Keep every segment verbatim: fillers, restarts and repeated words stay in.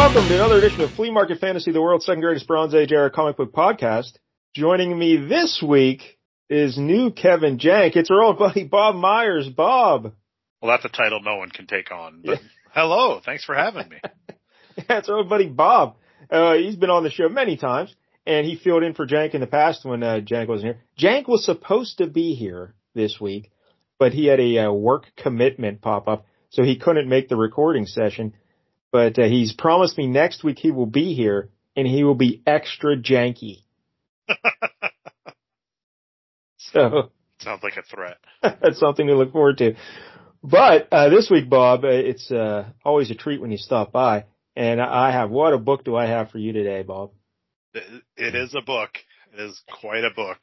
welcome to another edition of Flea Market Fantasy, the world's second greatest Bronze Age era comic book podcast. Joining me this week is new Kevin Jank. It's our old buddy Bob Myers. Bob. Well, that's a title no one can take on. But yeah. Hello, thanks for having me. Yeah, it's our old buddy Bob. Uh, he's been on the show many times, and he filled in for Jank in the past when uh, Jank wasn't here. Jank was supposed to be here this week, but he had a uh, work commitment pop up, so he couldn't make the recording session. But uh, he's promised me next week he will be here, and he will be extra janky. So sounds like a threat. That's something to look forward to. But uh, this week, Bob, uh, it's uh, always a treat when you stop by. And I have, what a book do I have for you today, Bob? It is a book. It is quite a book.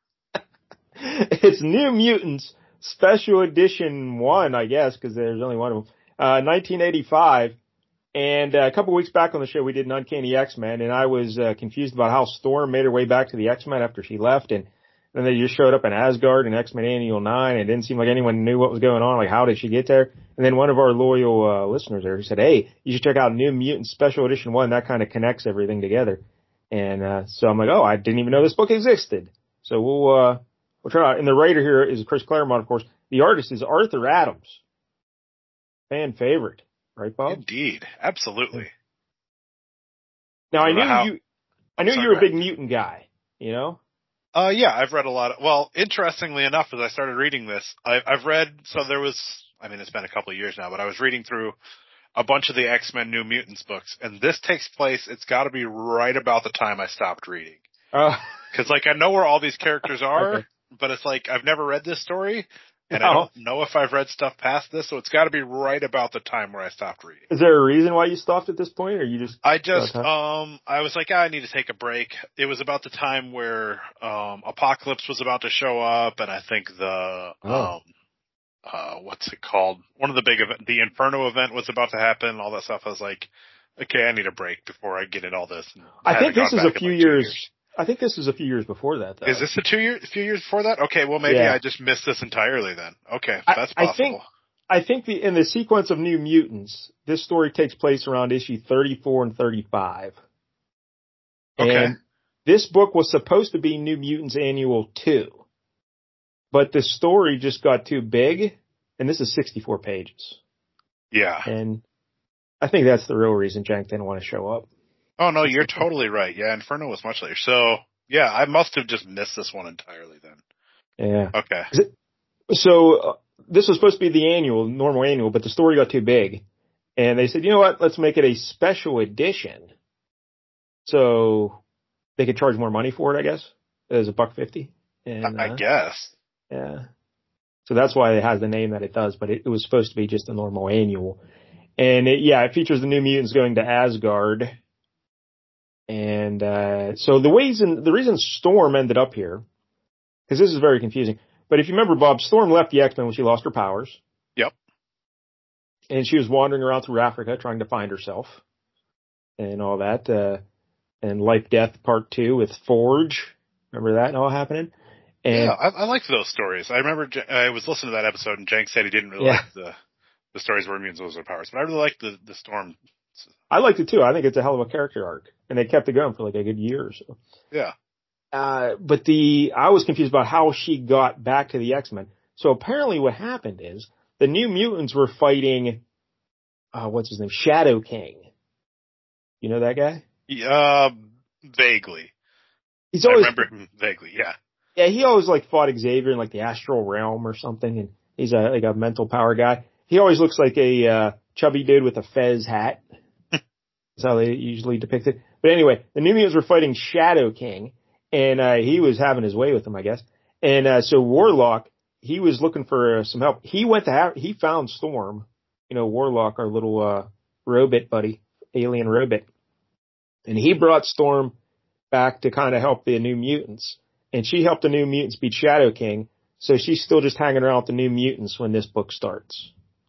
It's New Mutants, Special Edition one, I guess, because there's only one of them. Uh, nineteen eighty-five. And uh, a couple weeks back on the show, we did an Uncanny X-Men, and I was uh, confused about how Storm made her way back to the X-Men after she left, and then they just showed up in Asgard in X-Men Annual nine, and it didn't seem like anyone knew what was going on, like how did she get there? And then one of our loyal uh, listeners there, he said, hey, you should check out New Mutants Special Edition one, that kind of connects everything together. And uh, so I'm like, oh, I didn't even know this book existed. So we'll, uh, we'll try it out. And the writer here is Chris Claremont, of course. The artist is Arthur Adams. Fan favorite. Right, Bob? Indeed. Absolutely. Now, I, I knew how... you, I knew Sorry, you were a big mutant guy, you know? Uh, yeah, I've read a lot of, well, interestingly enough, as I started reading this, I, I've read, so there was, I mean, it's been a couple of years now, but I was reading through a bunch of the X-Men New Mutants books, and this takes place, it's gotta be right about the time I stopped reading. Uh, Cause like, I know where all these characters are, okay. But it's like, I've never read this story, and no. I don't know if I've read stuff past this, so it's gotta be right about the time where I stopped reading. Is there a reason why you stopped at this point, or you just? I just, um, I was like, ah, I need to take a break. It was about the time where, um, Apocalypse was about to show up, and I think the, oh. um, uh, what's it called? One of the big event, the Inferno event was about to happen, and all that stuff. I was like, okay, I need a break before I get in all this. I, I think this is a few like years. years. I think this is a few years before that, though. Is this a two year, a few years before that? Okay, well maybe yeah. I just missed this entirely then. Okay, that's I, possible. I think, I think the, in the sequence of New Mutants, this story takes place around issue thirty-four and thirty-five. Okay. And this book was supposed to be New Mutants Annual two. But the story just got too big, and this is sixty-four pages. Yeah. And I think that's the real reason Jank didn't want to show up. Oh, no, you're totally right. Yeah, Inferno was much later. So, yeah, I must have just missed this one entirely then. Yeah. Okay. So, uh, this was supposed to be the annual, normal annual, but the story got too big. And they said, you know what, let's make it a special edition. So, they could charge more money for it, I guess, as a buck fifty. And, I uh, guess. Yeah. So that's why it has the name that it does, but it, it was supposed to be just a normal annual. And, it, yeah, it features the New Mutants going to Asgard. And, uh, so the reason, the reason Storm ended up here, because this is very confusing, but if you remember, Bob, Storm left the X-Men when she lost her powers. Yep. And she was wandering around through Africa trying to find herself and all that, uh, and Life Death Part two with Forge. Remember that all happening? And yeah, I, I liked those stories. I remember J- I was listening to that episode and Jank said he didn't really yeah. like the, the stories where mutants lose their powers, but I really liked the, the Storm. I liked it too. I think it's a hell of a character arc, and they kept it going for like a good year or so. Yeah. Uh, but the, I was confused about how she got back to the X-Men. So apparently what happened is the New Mutants were fighting, uh, what's his name? Shadow King. You know that guy? Yeah, uh, vaguely. He's always, I remember him vaguely, yeah. Yeah, he always like fought Xavier in like the astral realm or something, and he's a, like a mental power guy. He always looks like a, uh, chubby dude with a fez hat. That's how they usually depict it. But anyway, the New Mutants were fighting Shadow King, and uh, he was having his way with them, I guess. And uh, so Warlock, he was looking for uh, some help. He went to have, he found Storm, you know, Warlock, our little uh, robot buddy, alien robot, and he brought Storm back to kind of help the New Mutants, and she helped the New Mutants beat Shadow King. So she's still just hanging around with the New Mutants when this book starts.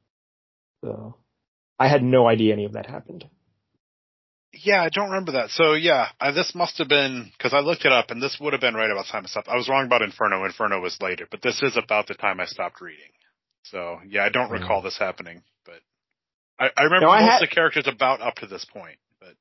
So I had no idea any of that happened. Yeah, I don't remember that. So yeah, I, this must have been, because I looked it up, and this would have been right about the time I stopped. I was wrong about Inferno. Inferno was later, but this is about the time I stopped reading. So yeah, I don't recall this happening, but I, I remember no, I most had, of the characters about up to this point. But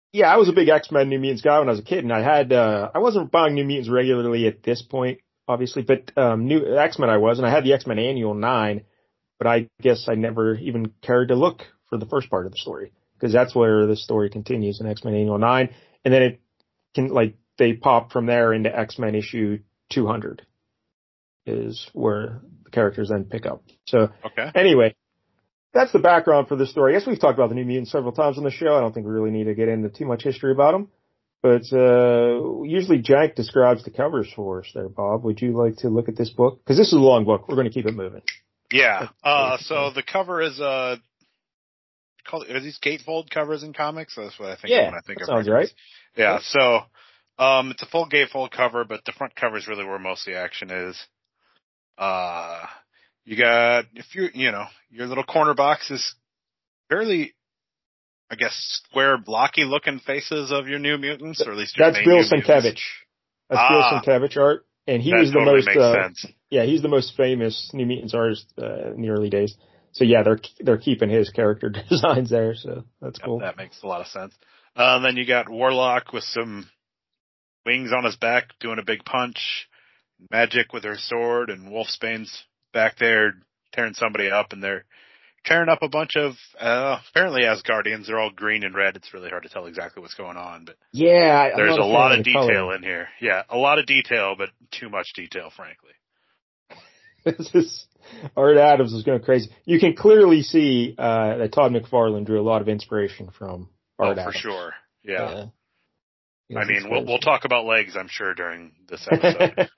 Yeah, I was a big X-Men New Mutants guy when I was a kid, and I had uh I wasn't buying New Mutants regularly at this point, obviously, but um new X-Men I was, and I had the X-Men Annual nine, but I guess I never even cared to look for the first part of the story because that's where the story continues in X-Men Annual nine, and then it can like they pop from there into X-Men issue two hundred is where the characters then pick up. So Okay. anyway, that's the background for the story. I guess we've talked about the New Mutants several times on the show. I don't think we really need to get into too much history about them. But uh usually Jank describes the covers for us there, Bob. Would you like to look at this book? Because this is a long book. We're going to keep it moving. Yeah. Uh, so the cover is uh, called are these gatefold covers in comics? That's what I think. Yeah, when I think that of sounds records. right. Yeah. So um, it's a full gatefold cover, but the front cover is really where most of the action is. Uh, you got if you you know your little corner box is fairly, I guess, square, blocky looking faces of your New Mutants, or at least your That's main Bill New Mutants. Sienkiewicz. That's Ah, Bill Sienkiewicz art, and he that was the totally most. makes Uh, sense. yeah, he's the most famous New Mutants artist uh, in the early days. So yeah, they're they're keeping his character designs there. So that's Yep, cool. that makes a lot of sense. Uh, and then you got Warlock with some wings on his back doing a big punch, Magic with her sword, and Wolfsbane's back there tearing somebody up, and they're tearing up a bunch of, uh, apparently Asgardians. They're all green and red. It's really hard to tell exactly what's going on, but Yeah, I'm there's not a fan lot of of the detail coloring. in here. Yeah, a lot of detail, but too much detail, frankly. This is Art Adams is going crazy. You can clearly see uh, that Todd McFarlane drew a lot of inspiration from Art Oh, Adams. for sure. Yeah. Yeah. I Yes, mean, it's we'll, we'll crazy. talk about legs, I'm sure, during this episode.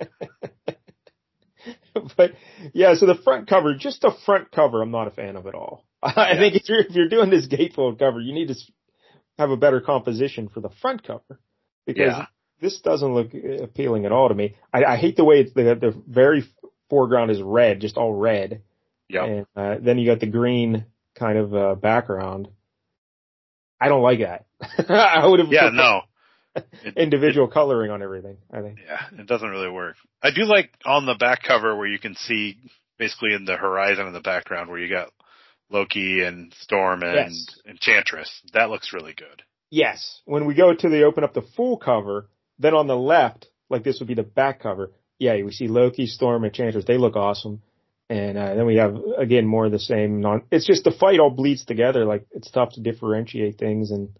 But yeah, so the front cover, just the front cover, I'm not a fan of at all. I Yeah. think if you're if you're doing this gatefold cover, you need to s- have a better composition for the front cover because Yeah. this doesn't look uh, appealing at all to me. I, I hate the way it's the the very foreground is red, just all red, Yep. and uh, then you got the green kind of uh, background. I don't like that. I would have Yeah, preferred no. It, individual coloring on everything. I think. Yeah, it doesn't really work. I do like on the back cover where you can see basically in the horizon in the background where you got Loki and Storm and Yes. Enchantress. That looks really good. Yes. When we go to the open up the full cover, then on the left, like this would be the back cover. Yeah, we see Loki, Storm, and Enchantress. They look awesome. And uh, then we have again more of the same. Non. It's just the fight all bleeds together. Like it's tough to differentiate things. And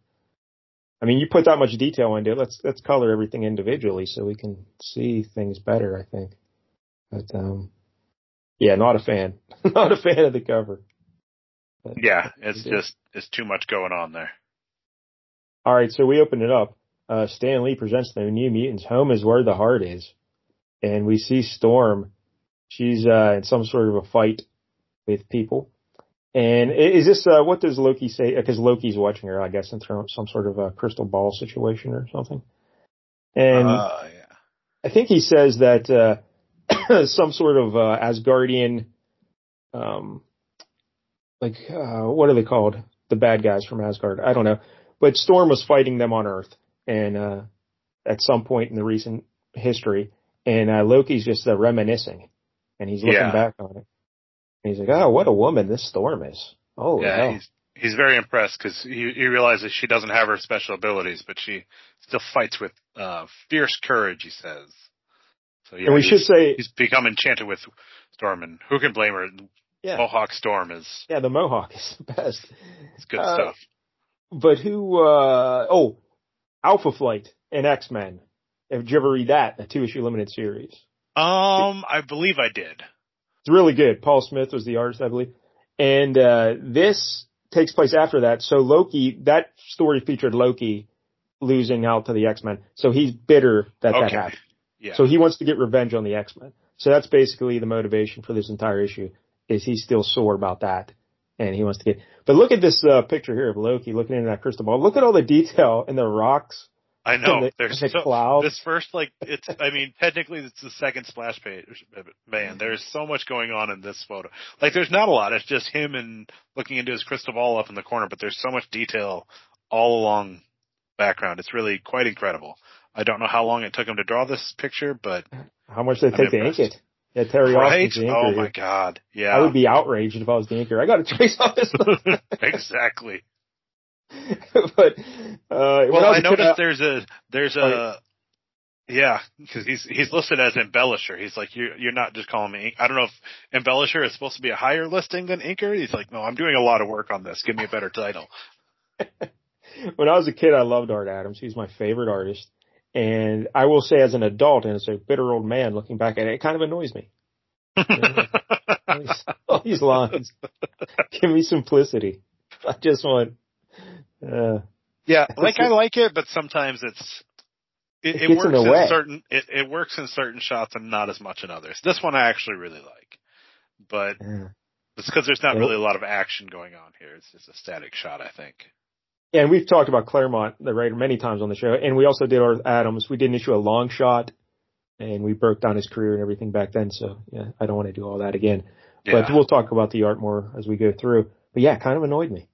I mean, you put that much detail into it. Let's let's color everything individually so we can see things better. I think. But um, yeah, not a fan. Not a fan of the cover. But, Yeah, it's just, it's too much going on there. All right, so we open it up. Uh, Stan Lee presents the New Mutants. Home is where the heart is. And we see Storm. She's uh, in some sort of a fight with people. And i- is this, uh, what does Loki say? Because Loki's watching her, I guess, in through some sort of a crystal ball situation or something. And Uh, yeah. I think he says that uh, some sort of uh, Asgardian, um, like, uh, what are they called? The bad guys from Asgard. I don't know. But Storm was fighting them on Earth, and uh, at some point in the recent history, and uh, Loki's just uh, reminiscing, and he's looking Yeah. back on it. And he's like, "Oh, what a woman this Storm is! Oh, Yeah, hell. he's he's very impressed because he, he realizes she doesn't have her special abilities, but she still fights with uh, fierce courage, he says. So yeah, And we he's, should say, he's become enchanted with Storm, and who can blame her? yeah, Mohawk Storm is yeah, the Mohawk is the best. it's good Uh, stuff. But who? Uh, oh, Alpha Flight and X Men. Did you ever read that? A two issue limited series. Um, I believe I did. It's really good. Paul Smith was the artist, I believe. And uh, this takes place after that. So Loki, that story featured Loki losing out to the X-Men. So he's bitter that that Okay. happened. Yeah. So he wants to get revenge on the X-Men. So that's basically the motivation for this entire issue, is he's still sore about that. And he wants to get, but look at this uh, picture here of Loki looking into that crystal ball. Look at all the detail in the rocks. I know. and the, There's and the so, clouds. this first, like, it's, I mean, technically it's the second splash page. Man, there's so much going on in this photo. Like, there's not a lot. It's just him and looking into his crystal ball up in the corner, but there's so much detail all along background. It's really quite incredible. I don't know how long it took him to draw this picture, but How much did it I'm take to ink impressed. it? Yeah, Terry right? Austin's the inker Oh here. my God. Yeah. I would be outraged if I was the inker. I got to trace all this stuff. Exactly. but uh, well, I, I noticed there's a there's a yeah, because he's he's listed as embellisher. He's like, you're you're not just calling me. I don't know if embellisher is supposed to be a higher listing than inker. He's like, no, I'm doing a lot of work on this. Give me a better title. When I was a kid, I loved Art Adams. He's my favorite artist. And I will say as an adult, and as a bitter old man looking back at it, it kind of annoys me. You know, all, these, all these lines. Give me simplicity. I just want, uh, yeah, like I like it, but sometimes it's, it, it, it works in, in way. certain, it, it works in certain shots and not as much in others. This one I actually really like, but yeah. It's because there's not really a lot of action going on here. It's just a static shot, I think. Yeah, and we've talked about Claremont, the writer, many times on the show, and we also did Art Adams. We did an issue a long shot, and we broke down his career and everything back then. So yeah, I don't want to do all that again. Yeah. But we'll talk about the art more as we go through. But yeah, it kind of annoyed me.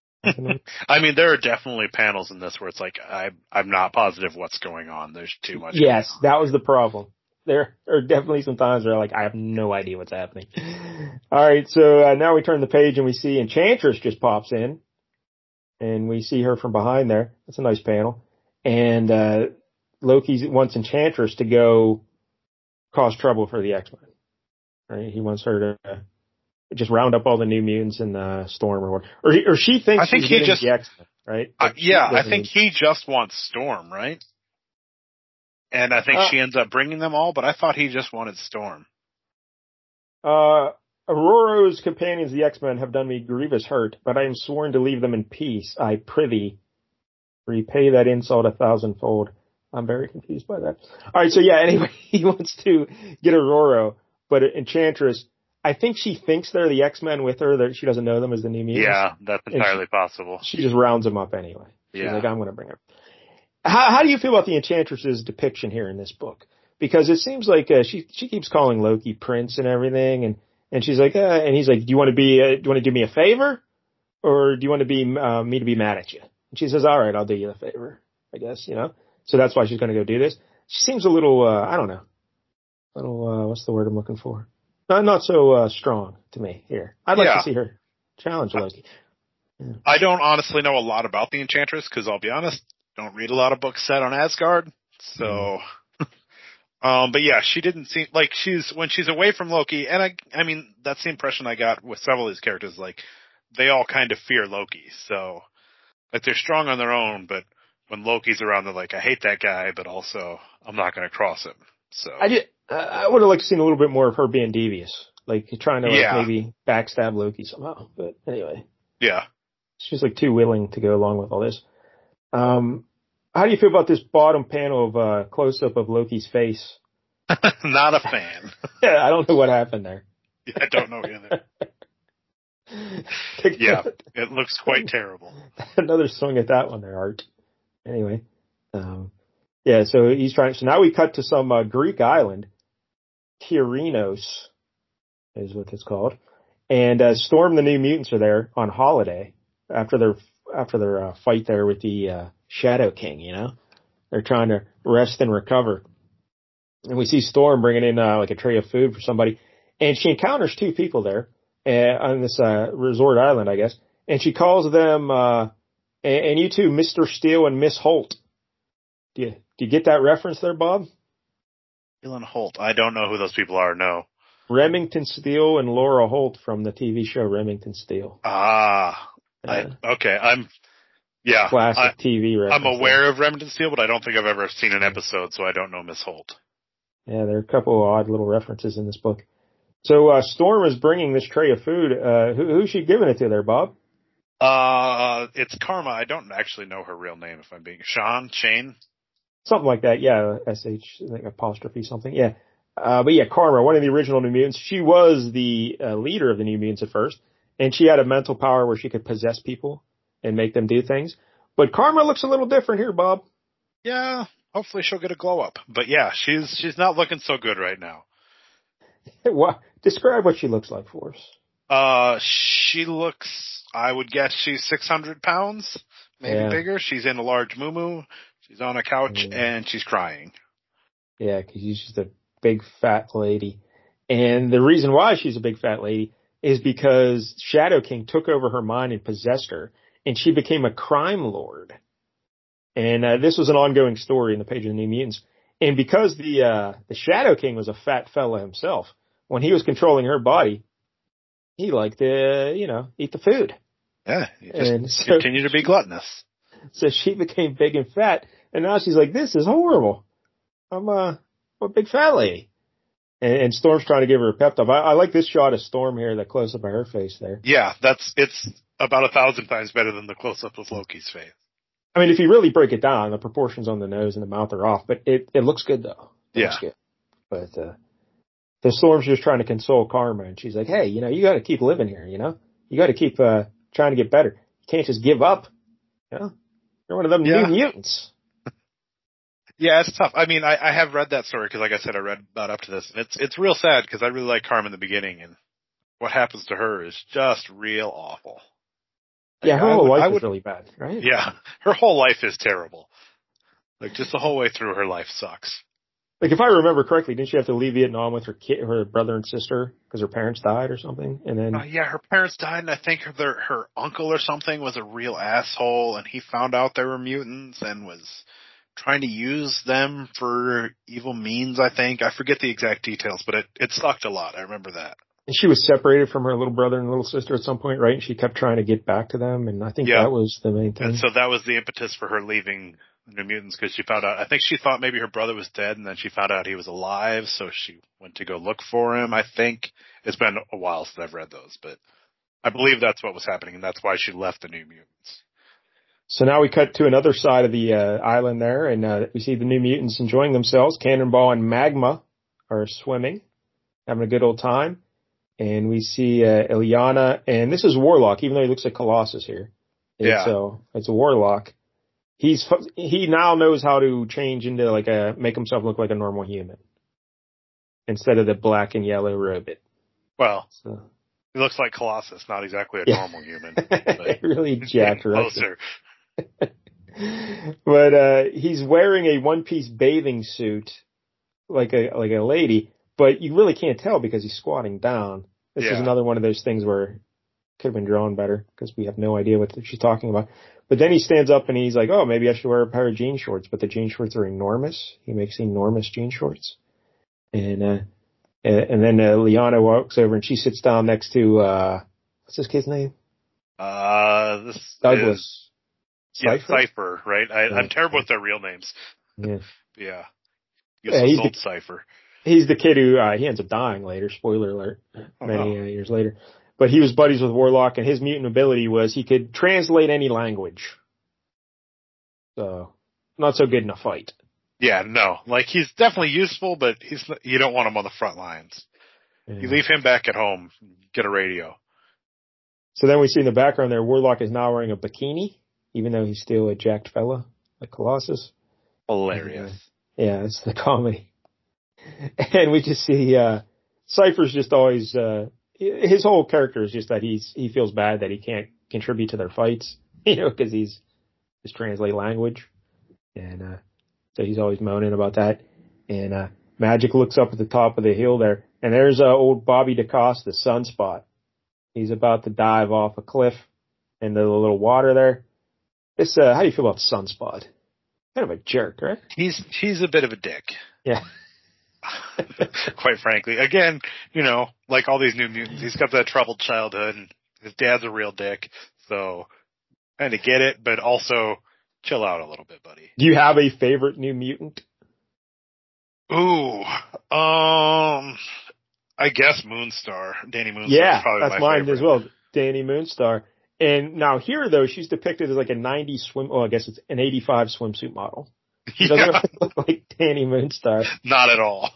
I mean, there are definitely panels in this where it's like I, I'm not positive what's going on. There's too much. Yes, that was the problem. There are definitely some times where like I have no idea what's happening. All right, so uh, now we turn the page and we see Enchantress just pops in. And we see her from behind there. That's a nice panel. And uh Loki wants Enchantress to go cause trouble for the X-Men. Right? He wants her to uh, just round up all the New Mutants in uh, Storm or what. Or, he, or she thinks I think she's he getting just, the X-Men, right? Uh, yeah, I think he just wants Storm, right? And I think uh, she ends up bringing them all, but I thought he just wanted Storm. Uh... Aurora's companions, the X-Men, have done me grievous hurt, but I am sworn to leave them in peace. I prithee, repay that insult a thousandfold. I'm very confused by that. All right, so yeah, anyway, he wants to get Aurora, but Enchantress, I think she thinks they're the X-Men with her, that she doesn't know them as the New Mutants. Yeah, that's entirely she, possible. She just rounds them up anyway. She's yeah. like, I'm going to bring her. How, how do you feel about the Enchantress's depiction here in this book? Because it seems like uh, she she keeps calling Loki Prince and everything, and And she's like, uh, and he's like, do you want to be, uh, do you want to do me a favor, or do you want to be uh, me to be mad at you? And she says, all right, I'll do you a favor, I guess, you know. So that's why she's going to go do this. She seems a little, uh, I don't know, a little, uh, what's the word I'm looking for? Not not so uh, strong to me here. I'd like yeah. to see her challenge Loki. Yeah. I don't honestly know a lot about the Enchantress because I'll be honest, don't read a lot of books set on Asgard, so. Mm. Um, but yeah, she didn't seem like she's, when she's away from Loki, and I, I mean, that's the impression I got with several of these characters, like, they all kind of fear Loki, so, like, they're strong on their own, but when Loki's around, they're like, I hate that guy, but also, I'm not gonna cross him, so. I just, uh, I would have liked to see a little bit more of her being devious, like, trying to, like, yeah. maybe backstab Loki somehow, but anyway. Yeah. She's, like, too willing to go along with all this. Um, How do you feel about this bottom panel of uh, close-up of Loki's face? Not a fan. Yeah, I don't know what happened there. Yeah, I don't know either. Yeah, it looks quite terrible. Another swing at that one there, Art. Anyway, um, yeah, so he's trying. So now we cut to some uh, Greek island, Kyrinos is what it's called, and uh, Storm the New Mutants are there on holiday after their after their uh, fight there with the uh, Shadow King. You know, they're trying to rest and recover, and we see Storm bringing in uh, like a tray of food for somebody, and she encounters two people there uh, on this uh, resort island, I guess, and she calls them. Uh, and, and you two, Mister Steele and Miss Holt. Do you do you get that reference there, Bob? Steele and Holt. I don't know who those people are. No. Remington Steele and Laura Holt from the T V show Remington Steele. Ah, uh, I, okay. I'm, yeah. Classic I, T V reference. I'm aware of Remington Steele, but I don't think I've ever seen an episode, so I don't know Miss Holt. Yeah, there are a couple of odd little references in this book. So, uh, Storm is bringing this tray of food. Uh, who, who's she giving it to there, Bob? Uh, it's Karma. I don't actually know her real name, if I'm being, Sean, Shane? Something like that, yeah. S H, like apostrophe something, yeah. Uh, but yeah, Karma, one of the original New Mutants, she was the uh, leader of the New Mutants at first, and she had a mental power where she could possess people and make them do things. But Karma looks a little different here, Bob. Yeah, hopefully she'll get a glow up. But yeah, she's she's not looking so good right now. What? Describe what she looks like for us. Uh, she looks, I would guess she's six hundred pounds, maybe yeah. bigger. She's in a large muumuu. She's on a couch, mm. and she's crying. Yeah, because she's just a big fat lady. And the reason why she's a big fat lady is because Shadow King took over her mind and possessed her. and she became a crime lord. And uh, this was an ongoing story in the page of the New Mutants. And because the uh, the Shadow King was a fat fella himself, when he was controlling her body, he liked to, you know, eat the food. Yeah, he just and so, continue to be gluttonous. So she became big and fat, and now she's like, this is horrible. I'm a, I'm a big fat lady. And, and Storm's trying to give her a pep talk. I, I like this shot of Storm here, that close-up of her face there. Yeah, that's it's about a thousand times better than the close-up of Loki's face. I mean, if you really break it down, the proportions on the nose and the mouth are off, but it, it looks good, though. It yeah. looks good. But uh, the Storm's just trying to console Karma, and she's like, hey, you know, you got to keep living here, you know? You got to keep uh, trying to get better. You can't just give up. You know? You're one of them yeah. new mutants. Yeah, it's tough. I mean, I, I have read that story because, like I said, I read about up to this, and it's it's real sad because I really like Karma in the beginning, and what happens to her is just real awful. Like, yeah, her I whole would, life I would, is really bad, right? Yeah, her whole life is terrible. Like, just the whole way through, her life sucks. Like, if I remember correctly, didn't she have to leave Vietnam with her kid, her brother and sister because her parents died or something? And then, uh, yeah, her parents died, and I think her their, her uncle or something was a real asshole, and he found out they were mutants and was trying to use them for evil means. I think I forget the exact details, but it it sucked a lot. I remember that. And she was separated from her little brother and little sister at some point, right? And she kept trying to get back to them, and I think yeah. that was the main thing. And so that was the impetus for her leaving New Mutants, because she found out, I think she thought maybe her brother was dead, and then she found out he was alive, so she went to go look for him, I think. It's been a while since I've read those, but I believe that's what was happening, and that's why she left the New Mutants. So now we cut to another side of the uh, island there, and uh, we see the New Mutants enjoying themselves. Cannonball and Magma are swimming, having a good old time. And we see uh, Illyana, and this is Warlock, even though he looks like Colossus here. It's, yeah. Uh, it's a Warlock. He's he now knows how to change into like a make himself look like a normal human instead of the black and yellow robot. Well, so. He looks like Colossus, not exactly a yeah. normal human. But really jacked, right? Closer. But uh, he's wearing a one-piece bathing suit, like a like a lady, but you really can't tell because he's squatting down. This yeah. is another one of those things where it could have been drawn better because we have no idea what she's talking about. But then he stands up and he's like, oh, maybe I should wear a pair of jean shorts. But the jean shorts are enormous. He makes enormous jean shorts. And uh, and then uh, Liana walks over and she sits down next to, uh, what's this kid's name? Uh, this Douglas. Is, yeah, Cypher? Cypher, right? I, yeah. I'm terrible with their real names. Yeah. Yeah. Yeah, he's old the, Cypher. He's the kid who, uh, he ends up dying later, spoiler alert, Oh, many wow. uh, years later. But he was buddies with Warlock, and his mutant ability was he could translate any language. So, not so good in a fight. Yeah, no. Like, he's definitely useful, but he's you don't want him on the front lines. Yeah. You leave him back at home, get a radio. So then we see in the background there, Warlock is now wearing a bikini, even though he's still a jacked fella, like Colossus. Hilarious. And, uh, yeah, it's the comedy. And we just see, uh, Cypher's just always, uh, his whole character is just that he's, he feels bad that he can't contribute to their fights, you know, cause he's, just translate language. And, uh, so he's always moaning about that. And, uh, Magic looks up at the top of the hill there, and there's, uh, old Bobby DaCosta, Sunspot. He's about to dive off a cliff into the little water there. This, uh, how do you feel about Sunspot? Kind of a jerk, right? He's, he's a bit of a dick. Yeah. Quite frankly. Again, you know, like all these New Mutants, he's got that troubled childhood, and his dad's a real dick, so kind of get it, but also chill out a little bit, buddy. Do you have a favorite New Mutant? Ooh, um, I guess Moonstar. Danny Moonstar yeah, is probably that's my mine favorite. as well. Danny Moonstar. And now here, though, she's depicted as like a nineties swim, oh, I guess it's an eighty-five swimsuit model. She doesn't Yeah. really look like Danny Moonstar. Not at all.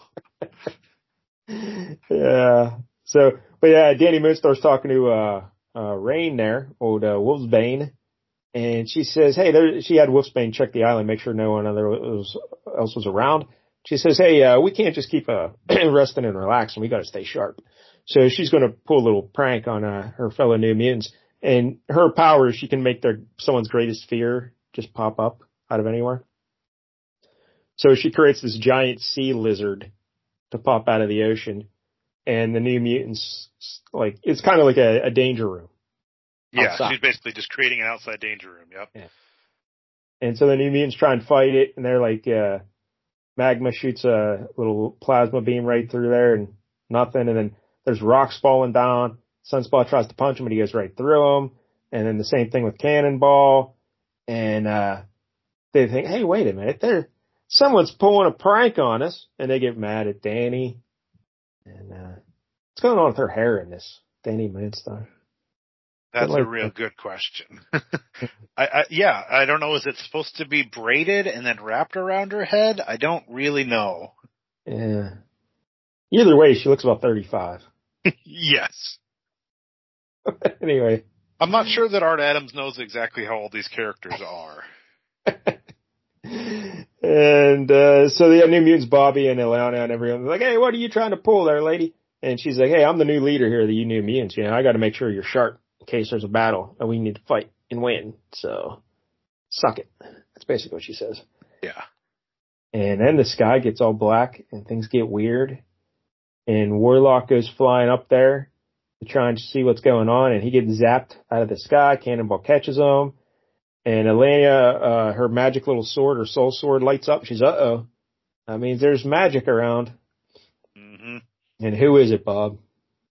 Yeah. So, but yeah, Danny Moonstar's talking to, uh, uh, Rain there, old, uh, Wolfsbane. And she says, hey, there, she had Wolfsbane check the island, make sure no one other was, else was around. She says, hey, uh, we can't just keep, uh, resting and relaxing. We got to stay sharp. So she's going to pull a little prank on, uh, her fellow New Mutants. And her power is she can make their, someone's greatest fear just pop up out of anywhere. So she creates this giant sea lizard to pop out of the ocean. And the New Mutants, like, it's kind of like a, a danger room. Yeah, outside. she's basically just creating an outside danger room. Yep. Yeah. And so the New Mutants try and fight it, and they're like, uh, Magma shoots a little plasma beam right through there, and nothing. And then there's rocks falling down. Sunspot tries to punch him, but he goes right through him. And then the same thing with Cannonball. And uh they think, hey, wait a minute, there, someone's pulling a prank on us. And they get mad at Danny. And uh what's going on with her hair in this? Danny Moonstar. That's like, a real good question. I, I yeah, I don't know. Is it supposed to be braided and then wrapped around her head? I don't really know. Yeah. Either way, she looks about thirty-five. Yes. Anyway. I'm not sure that Art Adams knows exactly how old these characters are. And uh so the New Mutants, Bobby and Illyana and everyone's like, hey, what are you trying to pull there, lady? And she's like, hey, I'm the new leader here of the New Mutants. You know, I got to make sure you're sharp in case there's a battle and we need to fight and win. So suck it. That's basically what she says. Yeah. And then the sky gets all black and things get weird. And Warlock goes flying up there to try and see what's going on. And he gets zapped out of the sky. Cannonball catches him. And Elena, uh, her magic little sword, her soul sword, lights up. She's, uh-oh. That means there's magic around. Mm-hmm. And who is it, Bob?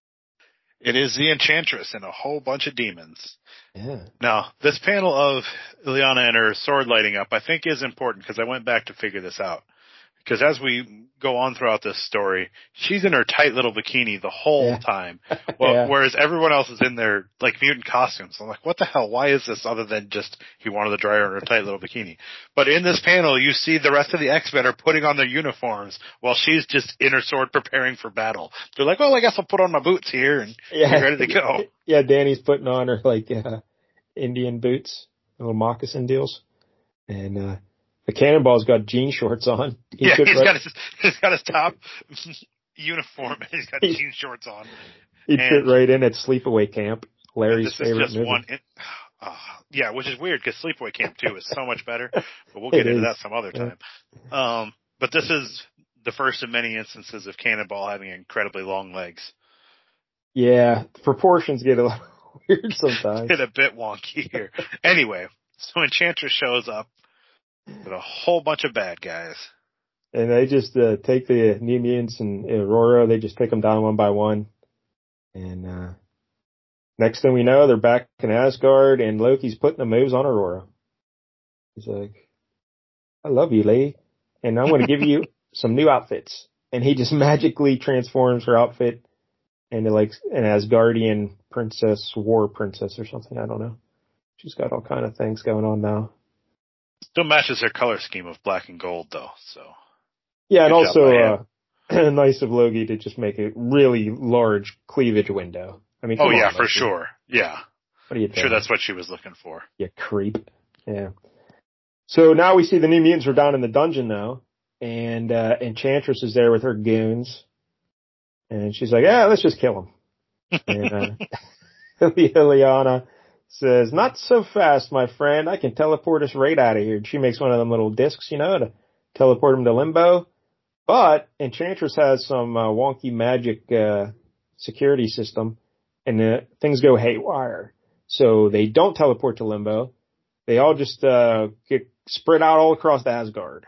It is the Enchantress and a whole bunch of demons. Yeah. Now, this panel of Illyana and her sword lighting up, I think is important because I went back to figure this out. Because as we go on throughout this story, she's in her tight little bikini the whole yeah. time. Well, yeah. Whereas everyone else is in their, like, mutant costumes. I'm like, what the hell? Why is this other than just he wanted to dry her in her tight little bikini? But in this panel, you see the rest of the X-Men are putting on their uniforms while she's just in her sword preparing for battle. They're like, well, I guess I'll put on my boots here and yeah. be ready to go. Yeah, Danny's putting on her, like, uh, Indian boots, little moccasin deals. And, uh, the Cannonball's got jean shorts on. He yeah, he's right, got his he's got his top uniform and he's got jean shorts on. He fit right in at Sleepaway Camp, Larry's favorite is just movie. One in, uh, yeah, which is weird because Sleepaway Camp two is so much better, but we'll get into is. that some other time. Yeah. Um, but this is the first of many instances of Cannonball having incredibly long legs. Yeah, the proportions get a little weird sometimes. Get a bit wonky here. Anyway, so Enchantress shows up with a whole bunch of bad guys. And they just uh, take the New Mutants and Aurora, they just take them down one by one. And uh next thing we know, they're back in Asgard, and Loki's putting the moves on Aurora. He's like, I love you, lady, and I'm going to give you some new outfits. And he just magically transforms her outfit into like an Asgardian princess, war princess or something. I don't know. She's got all kind of things going on now. Still matches her color scheme of black and gold, though. So yeah, and also uh, nice of Loki to just make a really large cleavage window. I mean, oh yeah, on, for Loki. Sure. Yeah, what are you? I'm sure that's what she was looking for. You creep. Yeah. So now we see the New Mutants are down in the dungeon now, and uh, Enchantress is there with her goons, and she's like, "Yeah, let's just kill them." And uh, Illyana says, not so fast, my friend. I can teleport us right out of here. And she makes one of them little discs, you know, to teleport them to Limbo. But Enchantress has some uh, wonky magic uh, security system, and uh, things go haywire. So they don't teleport to Limbo. They all just uh, get spread out all across Asgard.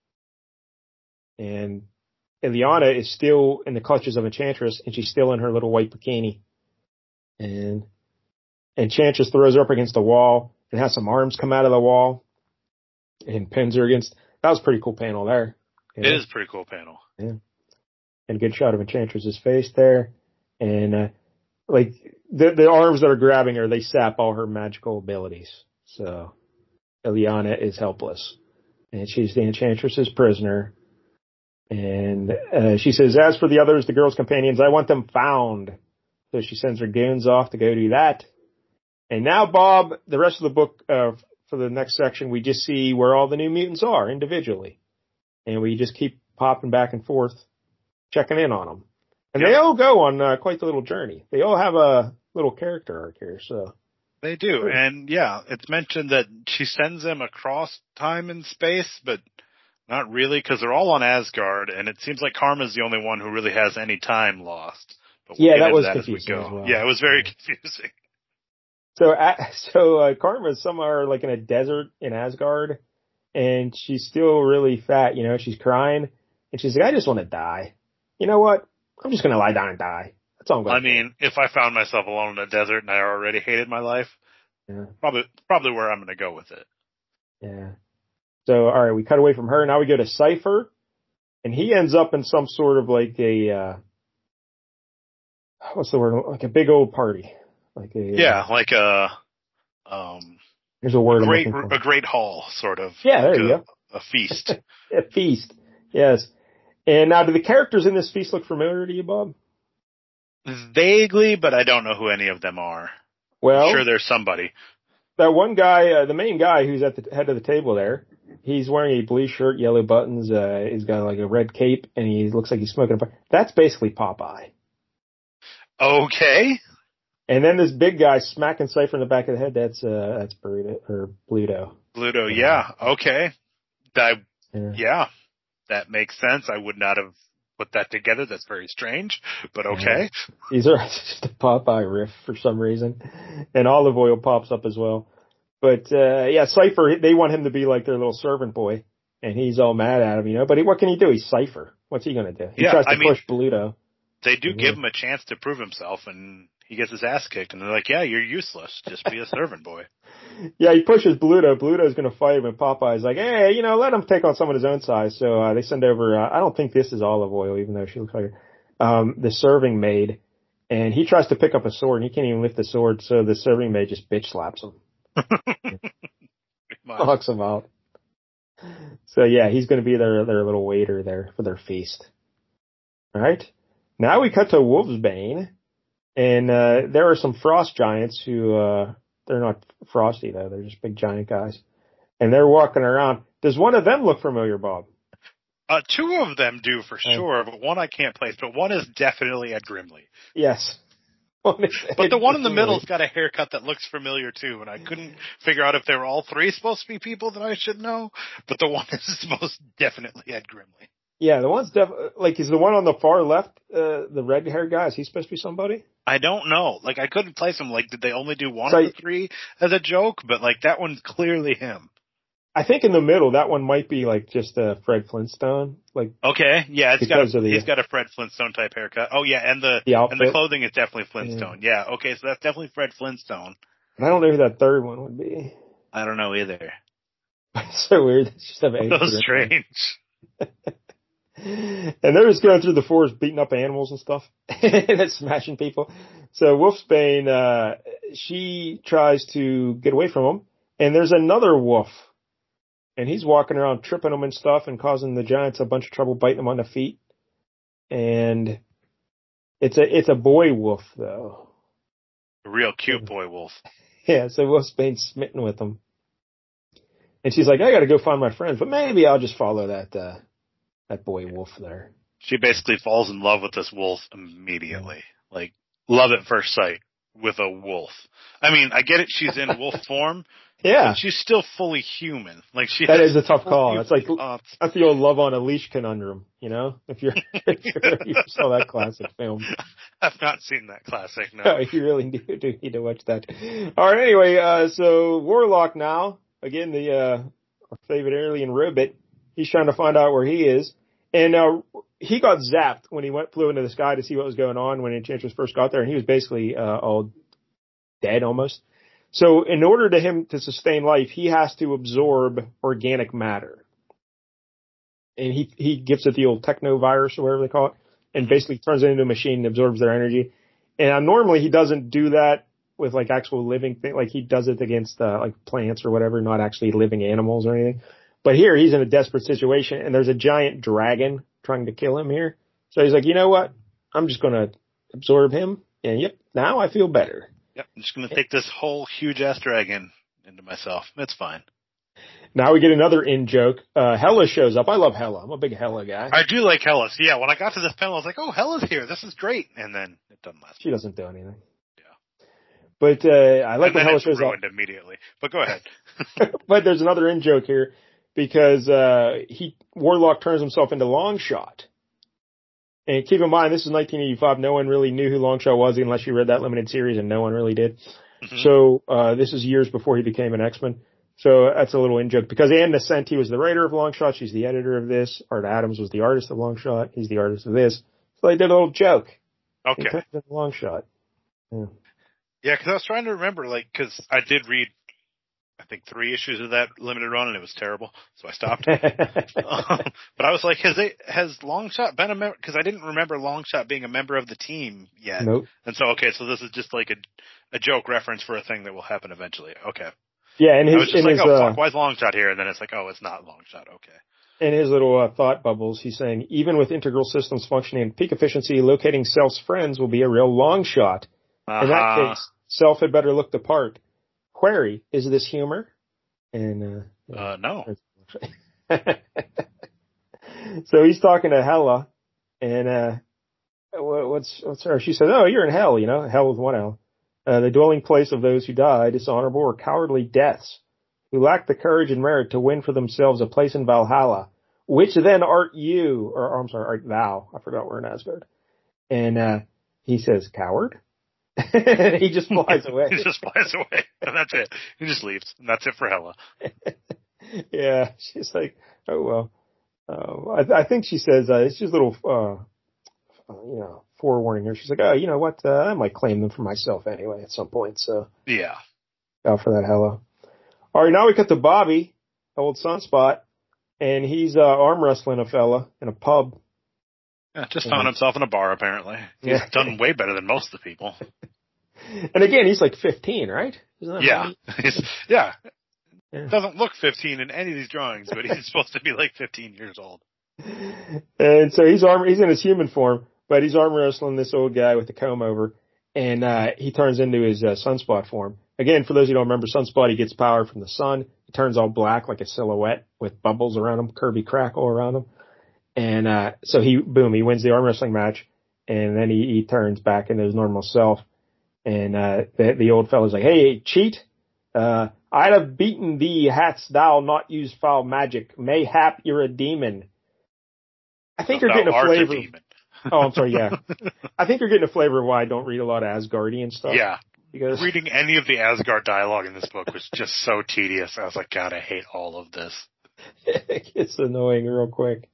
And Illyana is still in the clutches of Enchantress, and she's still in her little white bikini. And Enchantress throws her up against the wall and has some arms come out of the wall and pins her against. That was a pretty cool panel there. Yeah. It is a pretty cool panel. Yeah. And a good shot of Enchantress's face there. And, uh, like, the, the arms that are grabbing her, they sap all her magical abilities. So, Illyana is helpless. And she's the Enchantress's prisoner. And, uh, she says, as for the others, the girl's companions, I want them found. So she sends her goons off to go do that. And now, Bob, the rest of the book, uh, for the next section, we just see where all the New Mutants are individually. And we just keep popping back and forth, checking in on them. And yep. They all go on uh, quite the little journey. They all have a little character arc here, so. They do. Sure. And yeah, it's mentioned that she sends them across time and space, but not really, because they're all on Asgard, and it seems like Karma's the only one who really has any time lost. But we'll yeah, get that into was that confusing as we go. as well. Yeah, it was very confusing. So, uh, so uh, Karma's somewhere like in a desert in Asgard, and she's still really fat. You know, she's crying, and she's like, "I just want to die. You know what? I'm just gonna lie down and die. That's all I'm gonna." I mean, do. If I found myself alone in a desert and I already hated my life, yeah. probably probably where I'm gonna go with it. Yeah. So, all right, we cut away from her. Now we go to Cypher, and he ends up in some sort of like a uh, what's the word? Like a big old party. Like a yeah, uh, like a um. There's a word. A great, I'm looking for. a great hall, sort of. Yeah, there like you a, go. A feast. A feast. Yes. And now, do the characters in this feast look familiar to you, Bob? Vaguely, but I don't know who any of them are. Well, I'm sure there's somebody. That one guy, uh, the main guy who's at the head of the table there, he's wearing a blue shirt, yellow buttons. Uh, he's got like a red cape, and he looks like he's smoking a pipe. That's basically Popeye. Okay. And then this big guy smacking Cypher in the back of the head. That's uh, that's Burrito or Bluto. Bluto, yeah. Okay. That, yeah. yeah, that makes sense. I would not have put that together. That's very strange, but okay. Yeah. These are just a Popeye riff for some reason, and Olive Oil pops up as well. But uh yeah, Cypher, they want him to be like their little servant boy, and he's all mad at him, you know. But he, what can he do? He's Cypher. What's he gonna do? He yeah, tries to I push mean, Bluto. They do give him a chance to prove himself, and he gets his ass kicked, and they're like, yeah, you're useless. Just be a servant boy. Yeah, he pushes Bluto. Bluto's going to fight him, and Popeye's like, hey, you know, let him take on someone his own size. So uh, they send over, uh, I don't think this is Olive Oil, even though she looks like her, um, the serving maid, and he tries to pick up a sword, and he can't even lift the sword, so the serving maid just bitch slaps him. Knocks him out. So yeah, he's going to be their, their little waiter there for their feast. All right. Now we cut to Wolfsbane, and uh, there are some frost giants who, uh, they're not frosty though, they're just big giant guys. And they're walking around. Does one of them look familiar, Bob? Uh, two of them do for sure, but one I can't place, but one is definitely Ed Grimley. Yes. But the one in the middle's got a haircut that looks familiar too, and I couldn't figure out if they were all three supposed to be people that I should know, but the one is most definitely Ed Grimley. Yeah, the one's def- like, is the one on the far left, uh, the red haired guy, is he supposed to be somebody? I don't know. Like, I couldn't place him. Like, did they only do one so, of the three as a joke? But, like, that one's clearly him. I think in the middle, that one might be, like, just a Fred Flintstone. Like, okay, yeah, it's got a, the, he's got a Fred Flintstone type haircut. Oh, yeah, and the, the and the clothing is definitely Flintstone. Yeah. yeah, okay, so that's definitely Fred Flintstone. I don't know who that third one would be. I don't know either. It's so weird. It's just so strange. And they're just going through the forest beating up animals and stuff and smashing people. So Wolfsbane, uh, she tries to get away from them, and there's another wolf, and he's walking around tripping them and stuff and causing the giants a bunch of trouble, biting them on the feet. And it's a it's a boy wolf though, a real cute boy wolf. Yeah, so Wolfsbane's smitten with them, and she's like, I got to go find my friends, but maybe I'll just follow that. Uh, That boy wolf there. She basically falls in love with this wolf immediately. Like, love at first sight with a wolf. I mean, I get it, she's in wolf form. Yeah. But she's still fully human. Like she That is a tough call. That's like, thoughts. That's the old Love on a Leash conundrum, you know? If you're, if you're you saw that classic film. I've not seen that classic, no. no you really do, do need to watch that. Alright, anyway, uh, so Warlock now, again, the, uh, our favorite alien robot, he's trying to find out where he is. And uh, he got zapped when he went flew into the sky to see what was going on when Enchantress first got there, and he was basically uh, all dead almost. So in order to him to sustain life, he has to absorb organic matter. And he he gives it the old technovirus or whatever they call it, and basically turns it into a machine and absorbs their energy. And uh, normally he doesn't do that with like actual living thing, like he does it against uh, like plants or whatever, not actually living animals or anything. But here he's in a desperate situation, and there's a giant dragon trying to kill him here. So he's like, you know what? I'm just going to absorb him, and yep, now I feel better. Yep, I'm just going to take this whole huge-ass dragon into myself. It's fine. Now we get another in-joke. Uh, Hela shows up. I love Hela. I'm a big Hela guy. I do like Hela. So yeah, when I got to this panel, I was like, oh, Hela's here. This is great. And then it doesn't last. She doesn't do anything. Yeah. But uh, I like and when Hela shows ruined up. immediately. But go ahead. But there's another in-joke here. Because uh he Warlock turns himself into Longshot. And keep in mind, this is nineteen eighty-five. No one really knew who Longshot was unless you read that limited series, and no one really did. Mm-hmm. So uh this is years before he became an X-Men. So that's a little in-joke because Ann Nocenti was the writer of Longshot. She's the editor of this. Art Adams was the artist of Longshot. He's the artist of this. So they did a little joke. Okay. Longshot. Yeah. Yeah, because I was trying to remember, like, because I did read, I think, three issues of that limited run, and it was terrible, so I stopped. um, but I was like, has they, has Longshot been a member? Because I didn't remember Longshot being a member of the team yet. Nope. And so, okay, so this is just like a a joke reference for a thing that will happen eventually. Okay. Yeah, and his, I was just like, his, oh, uh, fuck, why is Longshot here? And then it's like, oh, it's not Longshot. Okay. In his little uh, thought bubbles, he's saying, even with integral systems functioning at peak efficiency, locating Self's friends will be a real long shot. Uh-huh. In that case, Self had better look the part. Query, is this humor? And uh, uh no. So he's talking to Hela, and uh, what's what's her? She says, "Oh, you're in hell, you know, hell with one L, uh, the dwelling place of those who die dishonorable or cowardly deaths, who lack the courage and merit to win for themselves a place in Valhalla. Which then art you, or I'm sorry, art thou? I forgot we're in Asgard." And uh, he says, "Coward." He just flies away. He just flies away, and that's it. He just leaves, and that's it for Hela. Yeah, she's like, "Oh well." Uh, I, I think she says uh, it's just a little, uh, uh, you know, forewarning her. She's like, "Oh, you know what? Uh, I might claim them for myself anyway at some point." So yeah, out for that Hela. All right, now we cut to Bobby, old Sunspot, and he's uh, arm wrestling a fella in a pub. Yeah, just found himself in a bar, apparently. He's Yeah. done way better than most of the people. And again, he's like fifteen, right? Isn't that yeah. He's, yeah. yeah. Doesn't look fifteen in any of these drawings, but he's supposed to be like fifteen years old. And so he's arm, he's in his human form, but he's arm wrestling this old guy with the comb over, and uh, he turns into his uh, Sunspot form. Again, for those who don't remember, Sunspot, he gets power from the sun. He turns all black like a silhouette with bubbles around him, Kirby crackle around him. And, uh, so he, boom, he wins the arm wrestling match, and then he, he turns back into his normal self. And, uh, the, the old fella's like, "Hey, cheat, uh, I'd have beaten thee hadst thou not used foul magic. Mayhap you're a demon." I think no, you're getting a flavor. A demon. Oh, I'm sorry, yeah. I think you're getting a flavor of why I don't read a lot of Asgardian stuff. Yeah. Because reading any of the Asgard dialogue in this book was just so tedious. I was like, God, I hate all of this. It gets annoying real quick.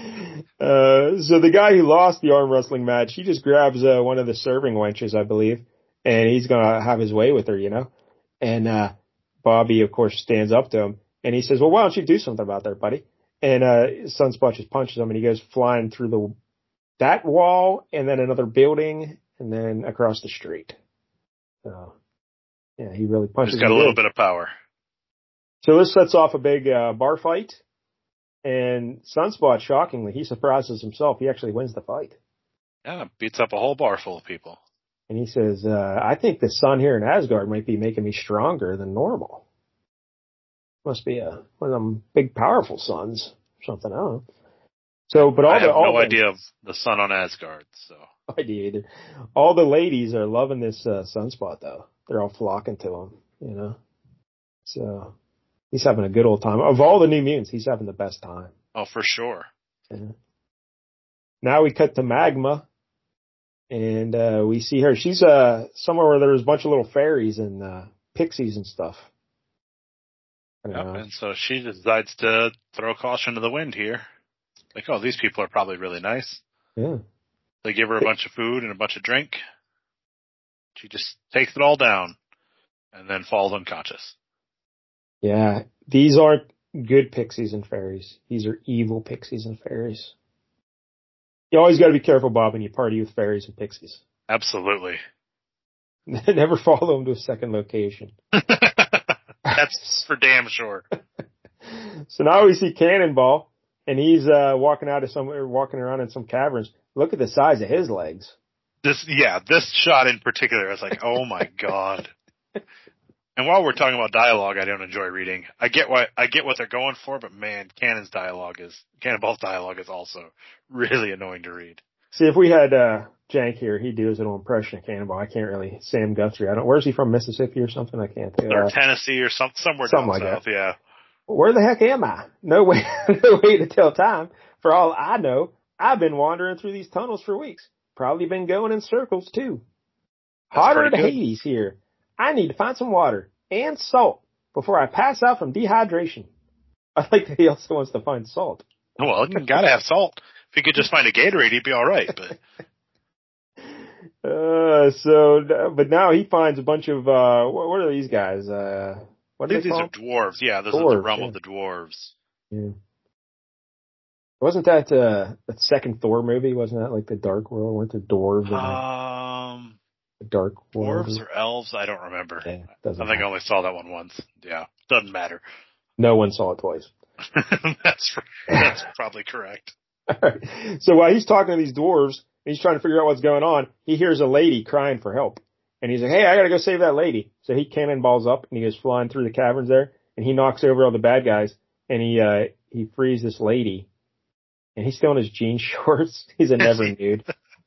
Uh, so the guy who lost the arm wrestling match, he just grabs uh, one of the serving wenches, I believe, and he's gonna have his way with her, you know. And uh, Bobby, of course, stands up to him, and he says, "Well, why don't you do something about that, buddy?" And uh, Sunspot just punches him, and he goes flying through the that wall, and then another building, and then across the street. So, yeah, he really punches. He's got a little bit of power. So this sets off a big uh, bar fight. And Sunspot, shockingly, he surprises himself. He actually wins the fight. Yeah, beats up a whole bar full of people. And he says, uh, "I think the sun here in Asgard might be making me stronger than normal. Must be a, one of them big, powerful suns or something. I don't know." So, but all I the, have all no the, idea of the sun on Asgard, so. idea either. All the ladies are loving this uh, Sunspot, though. They're all flocking to him, you know. So he's having a good old time. Of all the New Mutants, he's having the best time. Oh, for sure. Yeah. Now we cut to Magma, and uh, we see her. She's uh, somewhere where there's a bunch of little fairies and uh, pixies and stuff. Yep, and so she decides to throw caution to the wind here. Like, oh, these people are probably really nice. Yeah. They give her a bunch of food and a bunch of drink. She just takes it all down and then falls unconscious. Yeah, these aren't good pixies and fairies. These are evil pixies and fairies. You always got to be careful, Bob, when you party with fairies and pixies. Absolutely. Never follow them to a second location. That's for damn sure. So now we see Cannonball, and he's uh, walking out of somewhere, walking around in some caverns. Look at the size of his legs. This, yeah, this shot in particular, I was like, oh my God. And while we're talking about dialogue, I don't enjoy reading. I get what I get what they're going for, but man, Cannon's dialogue is Cannonball's dialogue is also really annoying to read. See, if we had uh, Jank here, he'd do his little impression of Cannonball. I can't really. Sam Guthrie. I don't. Where's he from? Mississippi or something? I can't. Uh, or Tennessee or some somewhere something down like south. that. Yeah. Where the heck am I? No way. No way to tell time. For all I know, I've been wandering through these tunnels for weeks. Probably been going in circles too. That's Hotter than good. Hades here. I need to find some water and salt before I pass out from dehydration. I like that he also wants to find salt. Well, you gotta have salt. If you could just find a Gatorade, he'd be all right. But uh, so, but now he finds a bunch of uh, what, what are these guys? Uh, what are they these called? are dwarves. Yeah, this Dwarves, is the realm yeah. of the dwarves. Yeah. Wasn't that uh, that second Thor movie? Wasn't that like the Dark World? Weren't the dwarves? Um, the Dark World. Dwarves or elves? I don't remember. Yeah, I think matter. I only saw that one once. Yeah, doesn't matter. No one saw it twice. that's that's probably correct. All right. So while he's talking to these dwarves, and he's trying to figure out what's going on, he hears a lady crying for help, and he's like, "Hey, I gotta go save that lady." So he cannonballs up, and he goes flying through the caverns there, and he knocks over all the bad guys, and he uh he frees this lady. And he's still in his jean shorts. He's a never nude.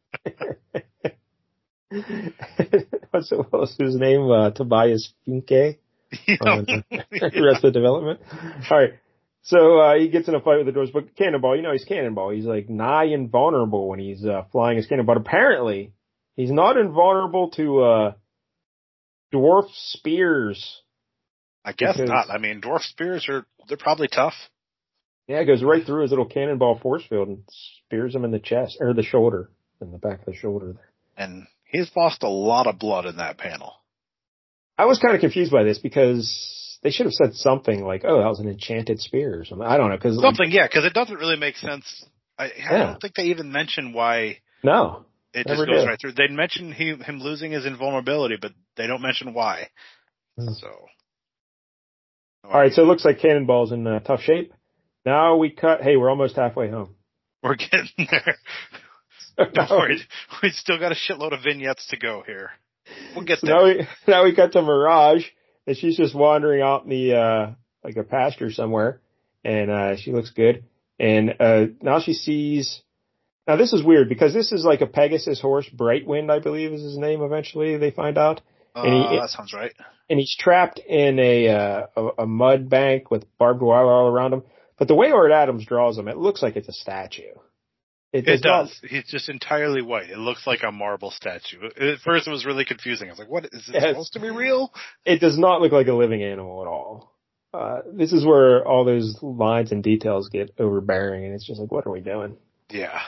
What's what was his name? Uh, Tobias Funke on uh, Arrested Development. All right. So uh, he gets in a fight with the dwarves, but Cannonball, you know, he's Cannonball. He's like nigh invulnerable when he's uh, flying his cannon. But apparently, he's not invulnerable to uh, dwarf spears. I guess because, not. I mean, dwarf spears are they're probably tough. Yeah, it goes right through his little cannonball force field and spears him in the chest, or the shoulder, in the back of the shoulder there. And he's lost a lot of blood in that panel. I was kind of confused by this because they should have said something like, oh, that was an enchanted spear or something. I don't know. Cause something, like, yeah, because it doesn't really make sense. I, I yeah. don't think they even mention why. No. It just goes did. right through. They mention he, him losing his invulnerability, but they don't mention why. Mm. So. All right, so it looks like Cannonball's in uh, tough shape. Now we cut. Hey, we're almost halfway home. We're getting there. Don't worry. We still got a shitload of vignettes to go here. We'll get so there. Now we, now we cut to Mirage, and she's just wandering out in the, uh, like a pasture somewhere, and, uh, she looks good. And, uh, now she sees, now this is weird because this is like a Pegasus horse, Brightwind, I believe is his name eventually, they find out. And he, uh, that sounds right. And he's trapped in a, uh, a, a mud bank with barbed wire all around him. But the way Ord Adams draws him, it looks like it's a statue. It does. It does. Not, He's just entirely white. It looks like a marble statue. At first, it was really confusing. I was like, "What is it yes, supposed to be real?" It does not look like a living animal at all. Uh, this is where all those lines and details get overbearing, and it's just like, "What are we doing?" Yeah.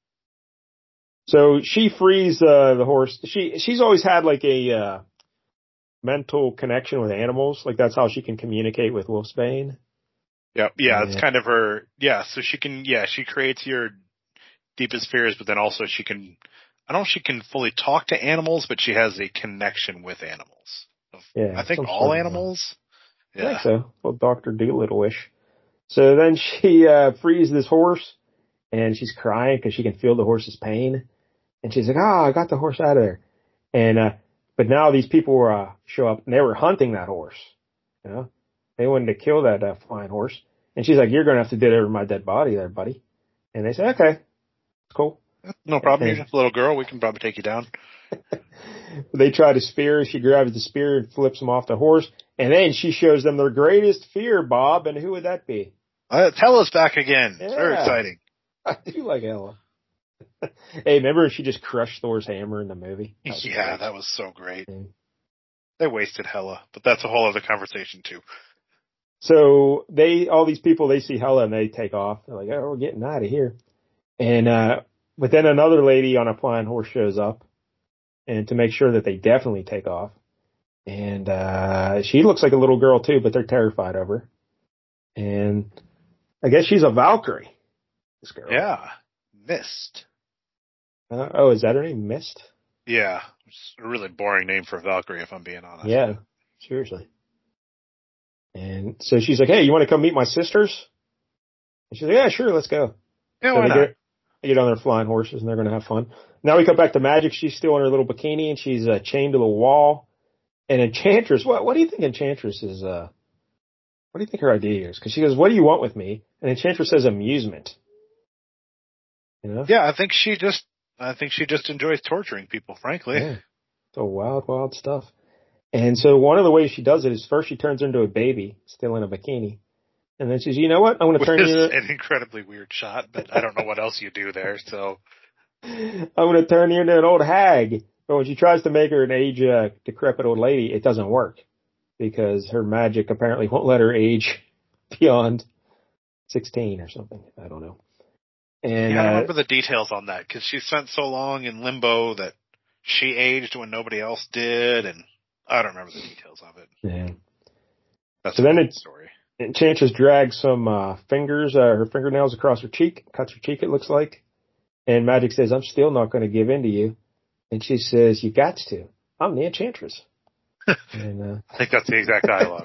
So she frees uh, the horse. She she's always had like a uh, mental connection with animals. Like that's how she can communicate with Wolfsbane. Yep. Yeah, it's kind of her. Yeah, so she can. Yeah, she creates your deepest fears, but then also she can. I don't know if she can fully talk to animals, but she has a connection with animals. Yeah, I think all animals. Yeah. I think so. Well, Doctor Doolittle-ish. So then she uh, frees this horse, and she's crying because she can feel the horse's pain, and she's like, "Ah, oh, I got the horse out of there." And uh, but now these people uh, show up, and they were hunting that horse. You know. They wanted to kill that uh, flying horse. And she's like, "You're going to have to deliver my dead body there, buddy." And they say, "Okay, it's cool. No problem. You're just a little girl. We can probably take you down." They try to spear her. She grabs the spear and flips them off the horse. And then she shows them their greatest fear, Bob. And who would that be? Uh, Hela's back again. Yeah. It's very exciting. I do like Hela. Hey, remember she just crushed Thor's hammer in the movie? That yeah, great. That was so great. Yeah. They wasted Hela, but that's a whole other conversation too. So they, all these people, they see Hela and they take off. They're like, "Oh, we're getting out of here." And, uh, but then another lady on a flying horse shows up and to make sure that they definitely take off. And, uh, she looks like a little girl too, but they're terrified of her. And I guess she's a Valkyrie. This girl. Yeah. Mist. Uh, oh, is that her name? Mist? Yeah. It's a really boring name for a Valkyrie, if I'm being honest. Yeah. Seriously. And so she's like, "Hey, you want to come meet my sisters?" And she's like, "Yeah, sure, let's go." Yeah, so why they not? Get, they get on their flying horses and they're going to have fun. Now we come back to Magic. She's still in her little bikini and she's uh, chained to the wall. And Enchantress, what what do you think Enchantress is, uh, what do you think her idea is? Because she goes, "What do you want with me?" And Enchantress says amusement. You know? Yeah, I think she just, I think she just enjoys torturing people, frankly. Yeah. So wild, wild stuff. And so one of the ways she does it is first she turns her into a baby, still in a bikini. And then she says, "You know what? I'm going to turn you into an incredibly weird shot, but I don't know what else you do there, so. "I'm going to turn you into an old hag. But when she tries to make her an age uh, decrepit old lady, it doesn't work because her magic apparently won't let her age beyond sixteen or something. I don't know. And yeah, I don't uh, remember the details on that because she spent so long in limbo that she aged when nobody else did, and I don't remember the details of it. Yeah. That's so then it's story. Enchantress drags some uh, fingers, uh, her fingernails across her cheek, cuts her cheek, it looks like. And Magic says, "I'm still not going to give in to you." And she says, "You got to. I'm the Enchantress." and, uh, I think that's the exact dialogue.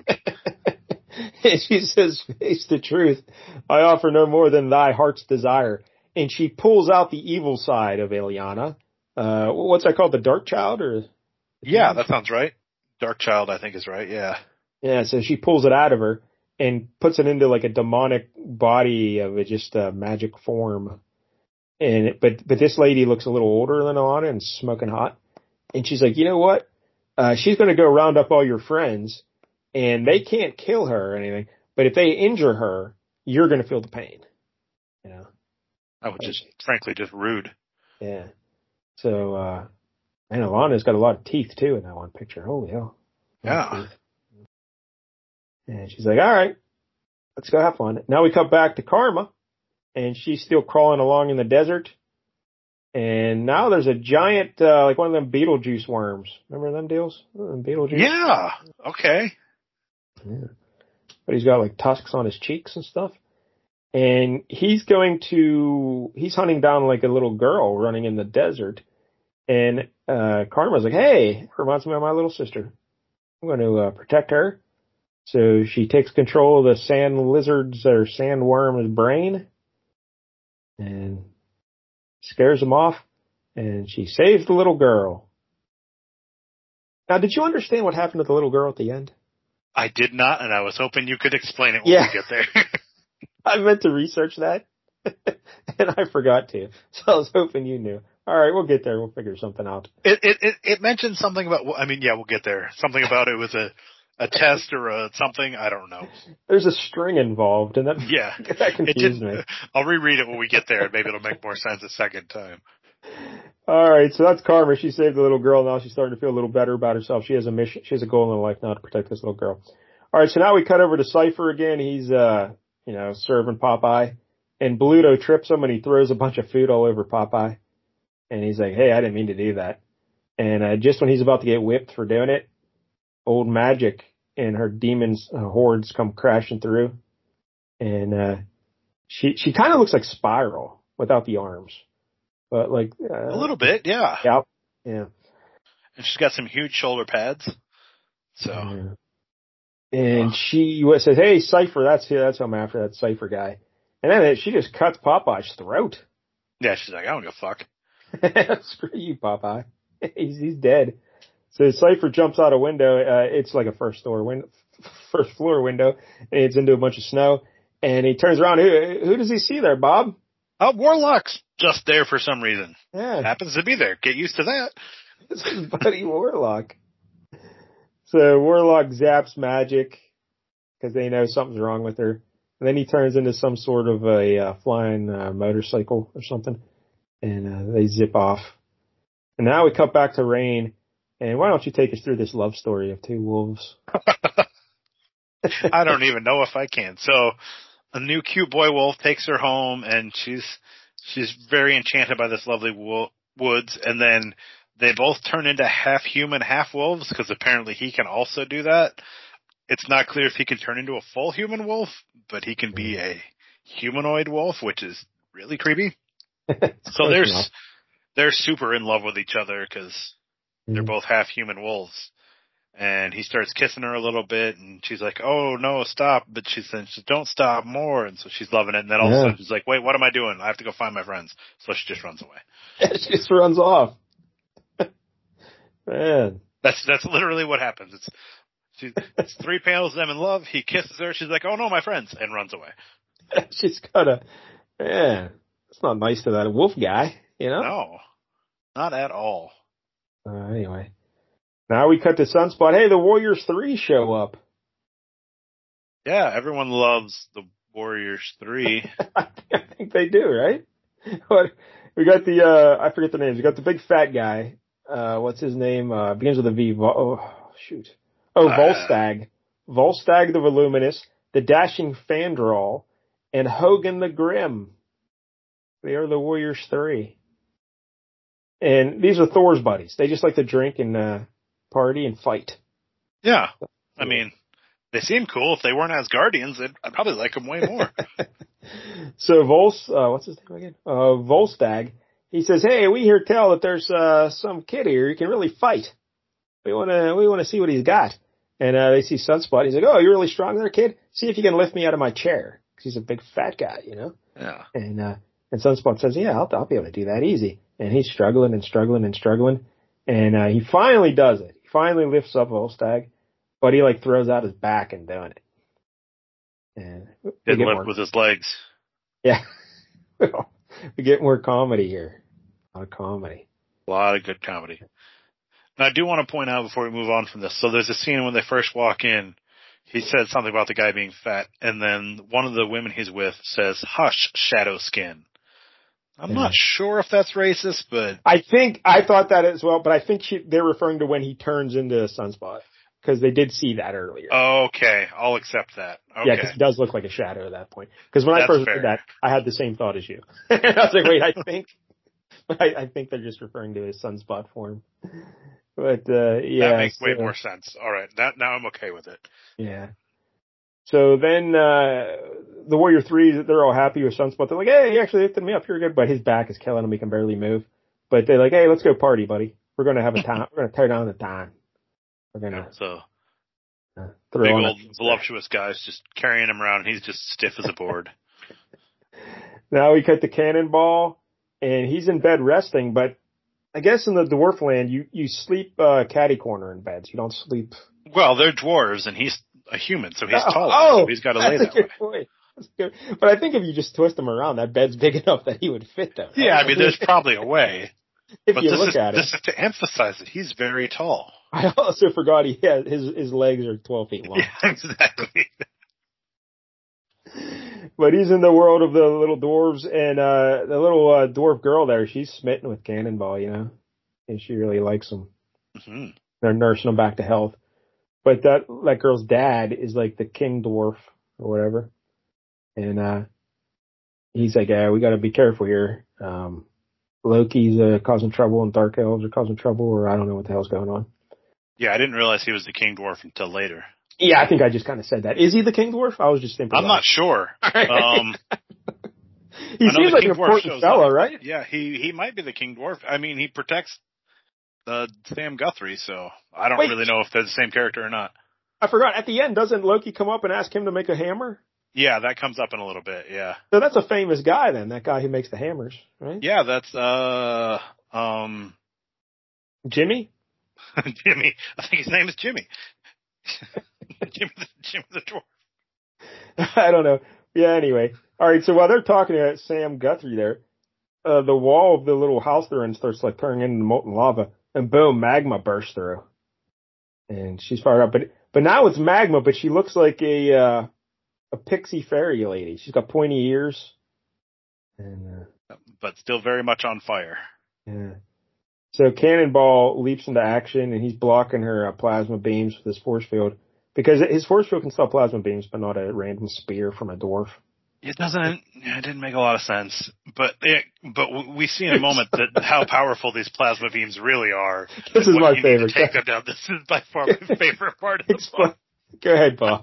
And she says, "Face the truth. I offer no more than thy heart's desire." And she pulls out the evil side of Ileana. Uh, what's that called? The Dark Child? Or Yeah, that sounds right. Dark Child, I think, is right. Yeah. Yeah, so she pulls it out of her and puts it into like a demonic body of a just a magic form. And it, but but this lady looks a little older than Alana and smoking hot. And she's like, "You know what? Uh, she's going to go round up all your friends, and they can't kill her or anything. But if they injure her, you're going to feel the pain." You know, that was just frankly just rude. Yeah. So, uh, and Alana's got a lot of teeth too in that one picture. Holy hell! Yeah. And she's like, "All right, let's go have fun." Now we cut back to Karma, and she's still crawling along in the desert. And now there's a giant, uh, like one of them Beetlejuice worms. Remember them deals? Them Beetlejuice? Yeah. Okay. Yeah. But he's got like tusks on his cheeks and stuff. And he's going to, he's hunting down like a little girl running in the desert. And, uh, Karma's like, "Hey, reminds me of my little sister. I'm going to, uh, protect her." So she takes control of the sand lizard's or sandworm's brain and scares him off, and she saves the little girl. Now, did you understand what happened to the little girl at the end? I did not, and I was hoping you could explain it when yeah. we get there. I meant to research that, and I forgot to, so I was hoping you knew. All right, we'll get there. We'll figure something out. It it it, it mentioned something about, I mean, yeah, we'll get there. Something about it was a a test or a something. I don't know. There's a string involved, and that, yeah. that confused me. I'll reread it when we get there, and maybe it'll make more sense a second time. All right, so that's Karma. She saved the little girl. Now she's starting to feel a little better about herself. She has a mission. She has a goal in life now to protect this little girl. All right, so now we cut over to Cypher again. He's, uh, you know, serving Popeye, and Bluto trips him, and he throws a bunch of food all over Popeye. And he's like, "Hey, I didn't mean to do that." And uh, just when he's about to get whipped for doing it, old Magic and her demons uh, hordes come crashing through, and uh, she she kind of looks like Spiral without the arms, but like uh, a little bit, yeah, yeah, yeah. And she's got some huge shoulder pads, so. Yeah. And oh. she says, "Hey, Cypher, that's that's who I'm after, that Cypher guy." And then she just cuts Popeye's throat. Yeah, she's like, "I don't give a fuck." Screw you, Popeye. he's he's dead. So Cypher jumps out a window. Uh, it's like a first floor window, first floor window, and it's into a bunch of snow. And he turns around. Who who does he see there, Bob? Oh, Warlock's just there for some reason. Yeah, happens to be there. Get used to that. This is Buddy Warlock. So Warlock zaps Magic because they know something's wrong with her. And then he turns into some sort of a uh, flying uh, motorcycle or something. And uh, they zip off. And now we cut back to Rain. And why don't you take us through this love story of two wolves? I don't even know if I can. So a new cute boy wolf takes her home, and she's she's very enchanted by this lovely wo- woods. And then they both turn into half human, half wolves, because apparently he can also do that. It's not clear if he can turn into a full human wolf, but he can be a humanoid wolf, which is really creepy. So they're, they're super in love with each other because they're both half human wolves. And he starts kissing her a little bit, and she's like, "Oh, no, stop." But she says, "Don't stop more." And so she's loving it. And then all yeah. of a sudden she's like, "Wait, what am I doing? I have to go find my friends." So she just runs away. she just runs off. Man. That's that's literally what happens. It's, she, it's three panels of them in love. He kisses her. She's like, "Oh, no, my friends," and runs away. She's got a, man, it's not nice to that wolf guy, you know? No, not at all. Uh, anyway. Now we cut to Sunspot. Hey, the Warriors three show up. Yeah, everyone loves the Warriors three. I think they do, right? What we got the uh I forget the names. We got the big fat guy, uh, what's his name? Uh, begins with a V. Vol- oh, shoot. Oh, Uh, Volstagg. Volstagg the Voluminous, the Dashing Fandral, and Hogan the Grim. They are the Warriors Three. And these are Thor's buddies. They just like to drink and uh, party and fight. Yeah. I mean, they seem cool. If they weren't Asgardians, I'd, I'd probably like them way more. So Vols, uh, what's his name again? Uh, Volstagg. He says, "Hey, we hear tell that there's uh, some kid here who can really fight. We want to we want to see what he's got." And uh, they see Sunspot. He's like, "Oh, you're really strong there, kid. See if you can lift me out of my chair." Because he's a big fat guy, you know. Yeah. And uh, and Sunspot says, "Yeah, I'll I'll be able to do that easy." And he's struggling and struggling and struggling, and uh, he finally does it. He finally lifts up Volstagg, but he like throws out his back and doing it. And Didn't lift more with his legs. Yeah. We get more comedy here. A lot of comedy. A lot of good comedy. Now, I do want to point out before we move on from this. So there's a scene when they first walk in. He said something about the guy being fat, and then one of the women he's with says, "Hush, shadow skin." I'm yeah. not sure if that's racist, but I think I thought that as well. But I think she, they're referring to when he turns into a Sunspot, because they did see that earlier. Okay, I'll accept that. Okay. Yeah, because he does look like a shadow at that point. Because when That's I first fair. heard that, I had the same thought as you. I was like, wait, I think, but I, I think they're just referring to his Sunspot form. But uh, yeah, that makes so, way more sense. All right, that now I'm okay with it. Yeah. So then uh the Warrior Three, they're all happy with Sunspot. They're like, "Hey, he actually lifted me up. You're good." But his back is killing him. He can barely move. But they're like, "Hey, let's go party, buddy. We're going to have a time. We're going to tear down the time. We're going to yeah, so uh, throw big on old voluptuous guys just carrying him around, and he's just stiff as a board." Now we cut the Cannonball, and he's in bed resting. But I guess in the dwarf land, you you sleep uh, catty corner in beds. You don't sleep. Well, they're dwarves, and he's a human, so he's oh, taller. Oh, so he's got to lay that way. Point. That's good. But I think if you just twist him around, that bed's big enough that he would fit them. Yeah, I mean, there's probably a way. If but you this look is, at it. This is to emphasize that he's very tall. I also forgot he has his his legs are twelve feet long. Yeah, exactly. But he's in the world of the little dwarves, and uh the little uh, dwarf girl there, she's smitten with Cannonball, you know, and she really likes him. Mm-hmm. They're nursing him back to health. But that that girl's dad is like the king dwarf or whatever, and uh he's like, "Yeah, we got to be careful here. Um, Loki's uh, causing trouble, and Dark Elves are causing trouble, or I don't know what the hell's going on." Yeah, I didn't realize he was the king dwarf until later. Yeah, I think I just kind of said that. Is he the king dwarf? I was just thinking. I'm not sure. Um, he seems like an important fellow, right? Yeah, he he might be the king dwarf. I mean, he protects uh, Sam Guthrie, so I don't Wait. really know if they're the same character or not. I forgot. At the end, doesn't Loki come up and ask him to make a hammer? Yeah, that comes up in a little bit, yeah. So that's a famous guy then, that guy who makes the hammers, right? Yeah, that's, uh, um... Jimmy? Jimmy. I think his name is Jimmy. Jimmy, the, Jimmy the Dwarf. I don't know. Yeah, anyway. All right, so while they're talking to Sam Guthrie there, uh, the wall of the little house they're in starts like turning into molten lava, and boom, magma bursts through. And she's fired up. But but now it's magma, but she looks like a uh, a pixie fairy lady. She's got pointy ears. And uh, but still very much on fire. Yeah. So Cannonball leaps into action, and he's blocking her uh, plasma beams with his force field. Because his force field can stop plasma beams, but not a random spear from a dwarf. It doesn't. It didn't make a lot of sense. But it, but we see in a moment that how powerful these plasma beams really are. This is my favorite. Take them down. This is by far my favorite part of the book. Go ahead, Bob.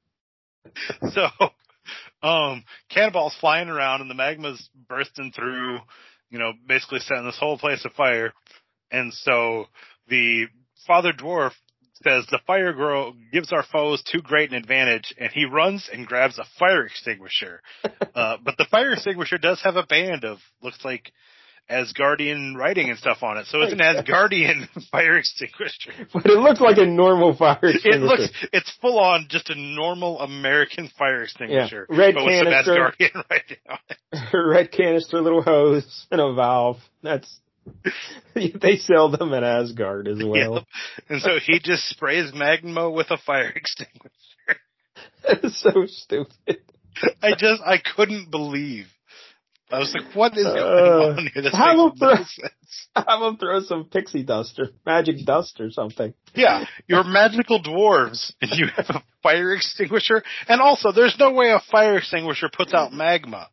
So, um, Cannonball's flying around, and the magma's bursting through. You know, basically setting this whole place afire. And so the Father Dwarf says the fire girl gives our foes too great an advantage, and he runs and grabs a fire extinguisher. uh, but the fire extinguisher does have a band of, looks like, Asgardian writing and stuff on it. So it's an Asgardian fire extinguisher. But it looks like a normal fire extinguisher. It looks, it's full on just a normal American fire extinguisher. Yeah. Red but canister. With some Asgardian writing on it. Red canister, little hose, and a valve. That's, they sell them at Asgard as well. Yep. And so he just sprays magma with a fire extinguisher. That is so stupid. I just, I couldn't believe. I was like, what is going uh, on here? This have makes him no throw, sense. Have him throw some pixie dust or magic dust or something. Yeah, you're magical dwarves, and you have a fire extinguisher, and also, there's no way a fire extinguisher puts out magma.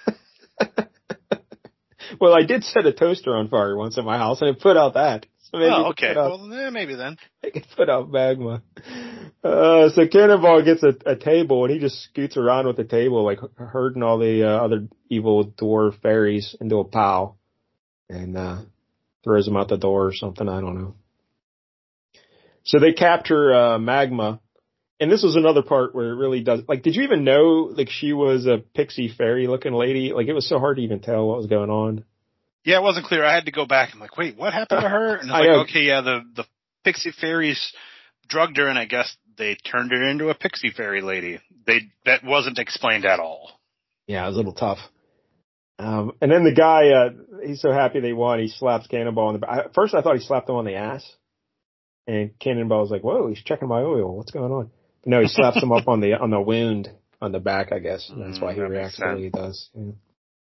Well, I did set a toaster on fire once at my house, and it put out that. So maybe Oh, okay. Out, well, eh, maybe then. It could put out magma. Uh, so Cannonball gets a, a table, and he just scoots around with the table, like herding all the uh, other evil dwarf fairies into a pile, and uh, throws them out the door or something. I don't know. So they capture uh, Magma, and this was another part where it really does. Like, did you even know like she was a pixie fairy looking lady? Like, it was so hard to even tell what was going on. Yeah, it wasn't clear. I had to go back. I'm like, wait, what happened to her? And it's like, know. okay, yeah, the the pixie fairies drugged her, and I guess they turned her into a pixie fairy lady. They that wasn't explained at all. Yeah, it was a little tough. Um, and then the guy, uh, he's so happy they won. He slaps Cannonball on the back. At first, I thought he slapped him on the ass. And Cannonball was like, whoa, he's checking my oil. What's going on? But no, he slaps him up on the on the wound on the back, I guess. And that's why he mm, reacts the way he does. Yeah.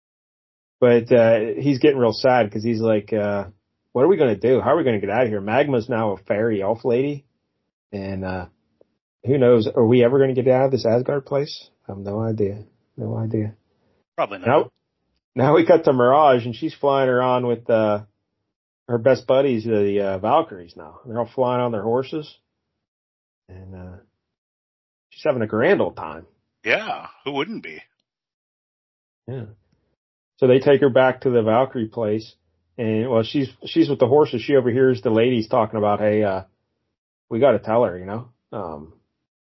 But uh, he's getting real sad because he's like, uh, what are we going to do? How are we going to get out of here? Magma's now a fairy elf lady. And uh, who knows? Are we ever going to get out of this Asgard place? I have no idea. No idea. Probably not. Now, now we cut to Mirage, and she's flying around with uh, her best buddies, the uh, Valkyries now. They're all flying on their horses. And uh, she's having a grand old time. Yeah, who wouldn't be? Yeah. So they take her back to the Valkyrie place. And, well, she's she's with the horses. She overhears the ladies talking about, hey, uh, we got to tell her, you know. Um,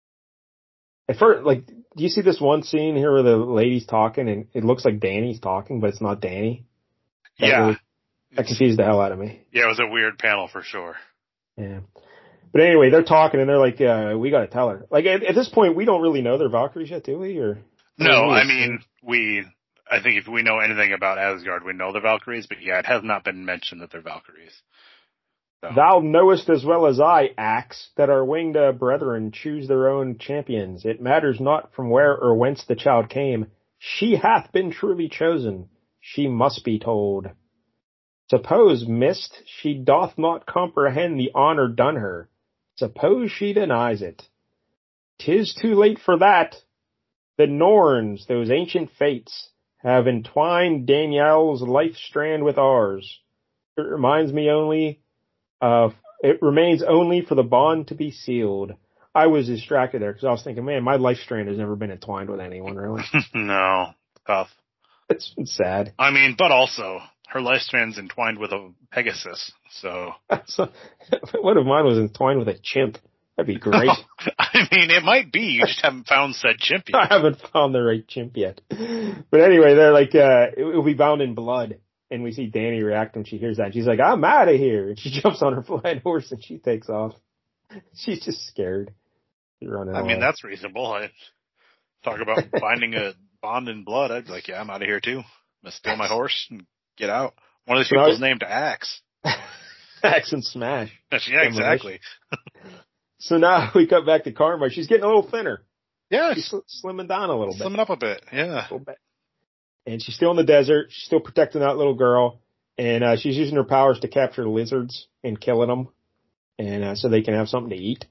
at first, like, do you see this one scene here where the lady's talking, and it looks like Danny's talking, but it's not Danny? That yeah. Really, that confused the hell out of me. Yeah, it was a weird panel for sure. Yeah. But anyway, they're talking, and they're like, uh, we got to tell her. Like, at, at this point, we don't really know they're Valkyries yet, do we? Or No, I mean, we... I think if we know anything about Asgard, we know they're Valkyries, but yeah, it has not been mentioned that they're Valkyries. So. Thou knowest as well as I, Axe, that our winged uh, brethren choose their own champions. It matters not from where or whence the child came. She hath been truly chosen. She must be told. Suppose, mist, she doth not comprehend the honor done her. Suppose she denies it. 'Tis too late for that. The Norns, those ancient fates, have entwined Danielle's life strand with ours. It reminds me only of, it remains only for the bond to be sealed. I was distracted there because I was thinking, man, my life strand has never been entwined with anyone, really. No, tough. It's been sad. I mean, but also, her life strand's entwined with a Pegasus, so. so what if mine was entwined with a chimp? That'd be great. I mean, it might be. You just haven't found said chimp yet. I haven't found the right chimp yet. But anyway, they're like, uh, it will be bound in blood. And we see Danny react when she hears that. She's like, I'm out of here. And she jumps on her flying horse and she takes off. She's just scared. She's running I away. mean, that's reasonable. I talk about finding a bond in blood. I'd be like, yeah, I'm out of here too. I'm going to steal my horse and get out. One of these so people's was, named Axe. Axe and Smash. Yeah, exactly. So now we cut back to Karma. She's getting a little thinner. Yeah. She's sl- slimming down a little bit. Slimming up a bit, yeah. A little bit. And she's still in the desert. She's still protecting that little girl. And uh, she's using her powers to capture lizards and killing them. And uh, so they can have something to eat.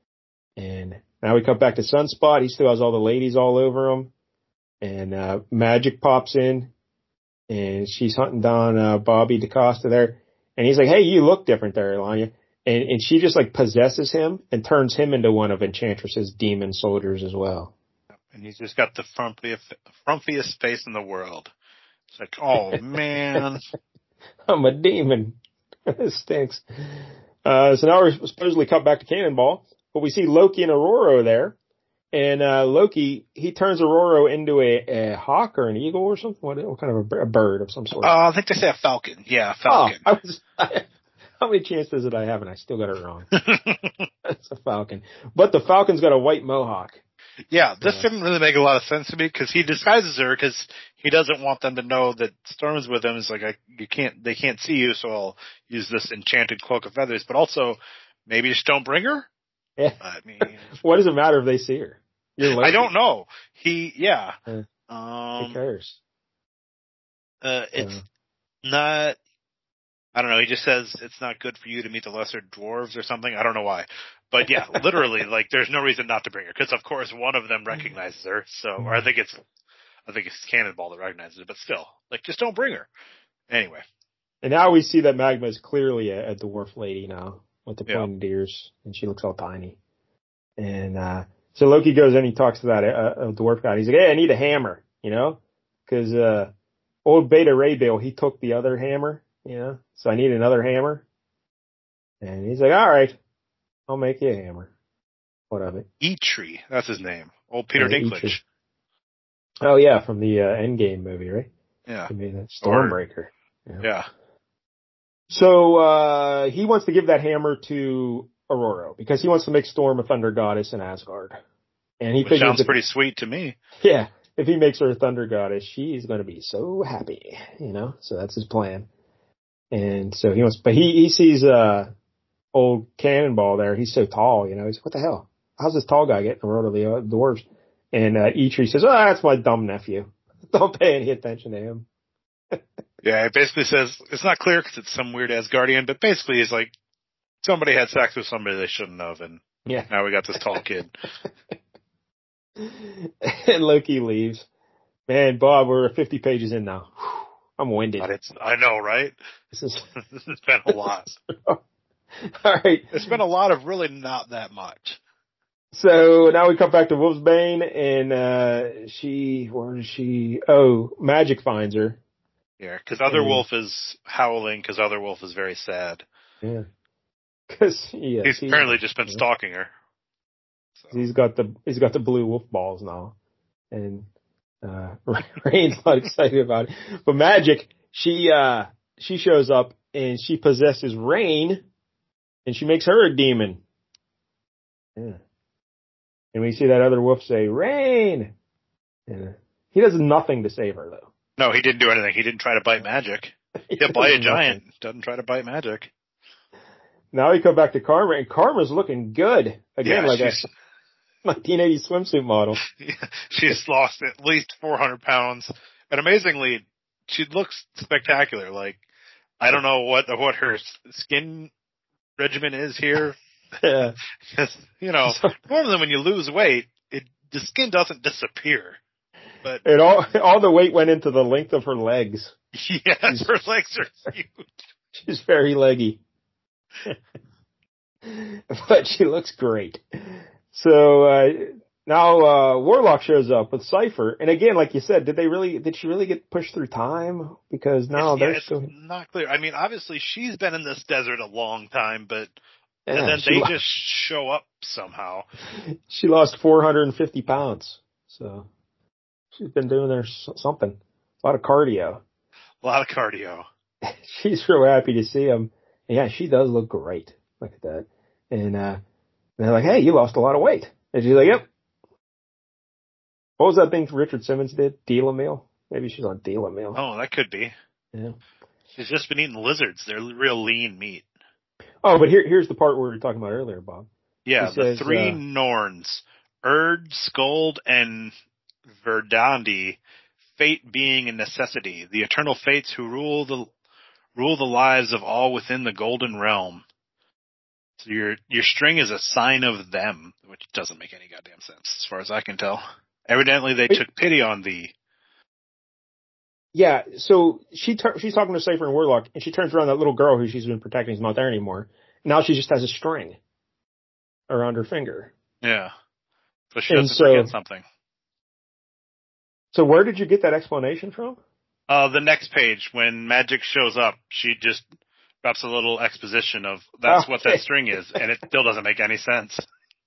And now we cut back to Sunspot. He still has all the ladies all over him. And uh, Magic pops in. And she's hunting down uh, Bobby DaCosta there. And he's like, hey, you look different there, Ilanya. And, and she just like possesses him and turns him into one of Enchantress's demon soldiers as well. And he's just got the frumpiest, frumpiest face in the world. It's like, oh man. I'm a demon. This stinks. Uh, so now we're supposedly cut back to Cannonball, but we see Loki and Aurora there. And, uh, Loki, he turns Aurora into a, a hawk or an eagle or something. What, what kind of a, a bird of some sort? Uh, I think they say a falcon. Yeah, a falcon. Oh, I was, I, how many chances did I have and I still got it wrong? That's a falcon. But the falcon's got a white mohawk. Yeah, this yeah. didn't really make a lot of sense to me because he disguises her because he doesn't want them to know that Storm's with him. It's like, I, you can't, they can't see you, so I'll use this enchanted cloak of feathers. But also, maybe just don't bring her? Yeah. I mean, what does it matter if they see her? You're I don't know. He, yeah. Uh, um, who cares? Uh, it's uh, not. I don't know. He just says it's not good for you to meet the lesser dwarves or something. I don't know why, but yeah, literally, like there's no reason not to bring her because of course one of them recognizes her. So, or I think it's, I think it's Cannonball that recognizes her, but still, like just don't bring her. Anyway. And now we see that Magma is clearly a, a dwarf lady now with the pointed yeah. ears, and she looks all tiny. And uh so Loki goes in, he talks to that uh, dwarf guy. He's like, "Hey, I need a hammer," you know, because uh, old Beta Ray Bill, he took the other hammer. You know, so I need another hammer. And he's like, all right, I'll make you a hammer. What of it? Eitri, that's his name. Old Peter yeah, Dinklage. Eitri. Oh, yeah, from the uh, Endgame movie, right? Yeah. He made that Stormbreaker. Yeah. yeah. So uh he wants to give that hammer to Aurora because he wants to make Storm a thunder goddess in Asgard. And he Which sounds if, pretty sweet to me. Yeah. If he makes her a thunder goddess, she's going to be so happy, you know? So that's his plan. And so he wants, but he, he sees, uh, old Cannonball there. He's so tall, you know, he's like, what the hell? How's this tall guy getting around the uh, dwarves? And, uh, Eitri says, oh, that's my dumb nephew. Don't pay any attention to him. Yeah, it basically says, it's not clear because it's some weird Asgardian, but basically he's like, somebody had sex with somebody they shouldn't have, and yeah. now we got this tall kid. And Loki leaves. Man, Bob, we're fifty pages in now. I'm winded. God, it's, I know, right? This is this has been a lot. All right. It's been a lot of really not that much. So now we come back to Wolfsbane, and uh she, where is she? Oh, Magic finds her. Yeah, because Other and, Wolf is howling because Other Wolf is very sad. Yeah. Because yeah, he's he, apparently just been yeah. stalking her. So. He's got the he's got the blue wolf balls now, and uh Rain's not excited about it. But Magic, she uh she shows up and she possesses Rain, and she makes her a demon. Yeah. And we see that other wolf say, Rain! And he does nothing to save her, though. No, he didn't do anything. He didn't try to bite Magic. He'll bite a giant. Doesn't try to bite Magic. Now we come back to Karma, and Karma's looking good. Again, yeah, like a nineteen eighties swimsuit model. Yeah, she's lost at least four hundred pounds. And amazingly, she looks spectacular. Like, I don't know what what her skin regimen is here. Yeah. You know, normally when you lose weight, it, the skin doesn't disappear. But it all all the weight went into the length of her legs. Yes, her legs are huge. She's very leggy. But she looks great. So uh now uh Warlock shows up with Cypher, and again, like you said, did they really did she really get pushed through time? Because now it's, they're yeah, it's still not clear. I mean, obviously she's been in this desert a long time, but yeah, and then they lost, just show up somehow. She lost four hundred fifty pounds, so she's been doing there something. A lot of cardio. A lot of cardio. She's real happy to see him. Yeah, she does look great. Look at that. And uh they're like, hey, you lost a lot of weight. And she's like, yep. What was that thing Richard Simmons did? Delamil? Maybe she's on Delamil. Oh, that could be. Yeah. She's just been eating lizards. They're real lean meat. Oh, but here, here's the part we were talking about earlier, Bob. Yeah, he the says, three uh, Norns, Erd, Skuld, and Verdandi, fate being a necessity, the eternal fates who rule the rule the lives of all within the golden realm. So your your string is a sign of them, which doesn't make any goddamn sense as far as I can tell. Evidently, they took pity on thee. Yeah, so she tur- she's talking to Cypher and Warlock, and she turns around that little girl who she's been protecting is not there anymore. Now she just has a string around her finger. Yeah, so she doesn't so, forget something. So where did you get that explanation from? Uh, the next page, when Magic shows up, she just drops a little exposition of that's okay. What that string is, and it still doesn't make any sense.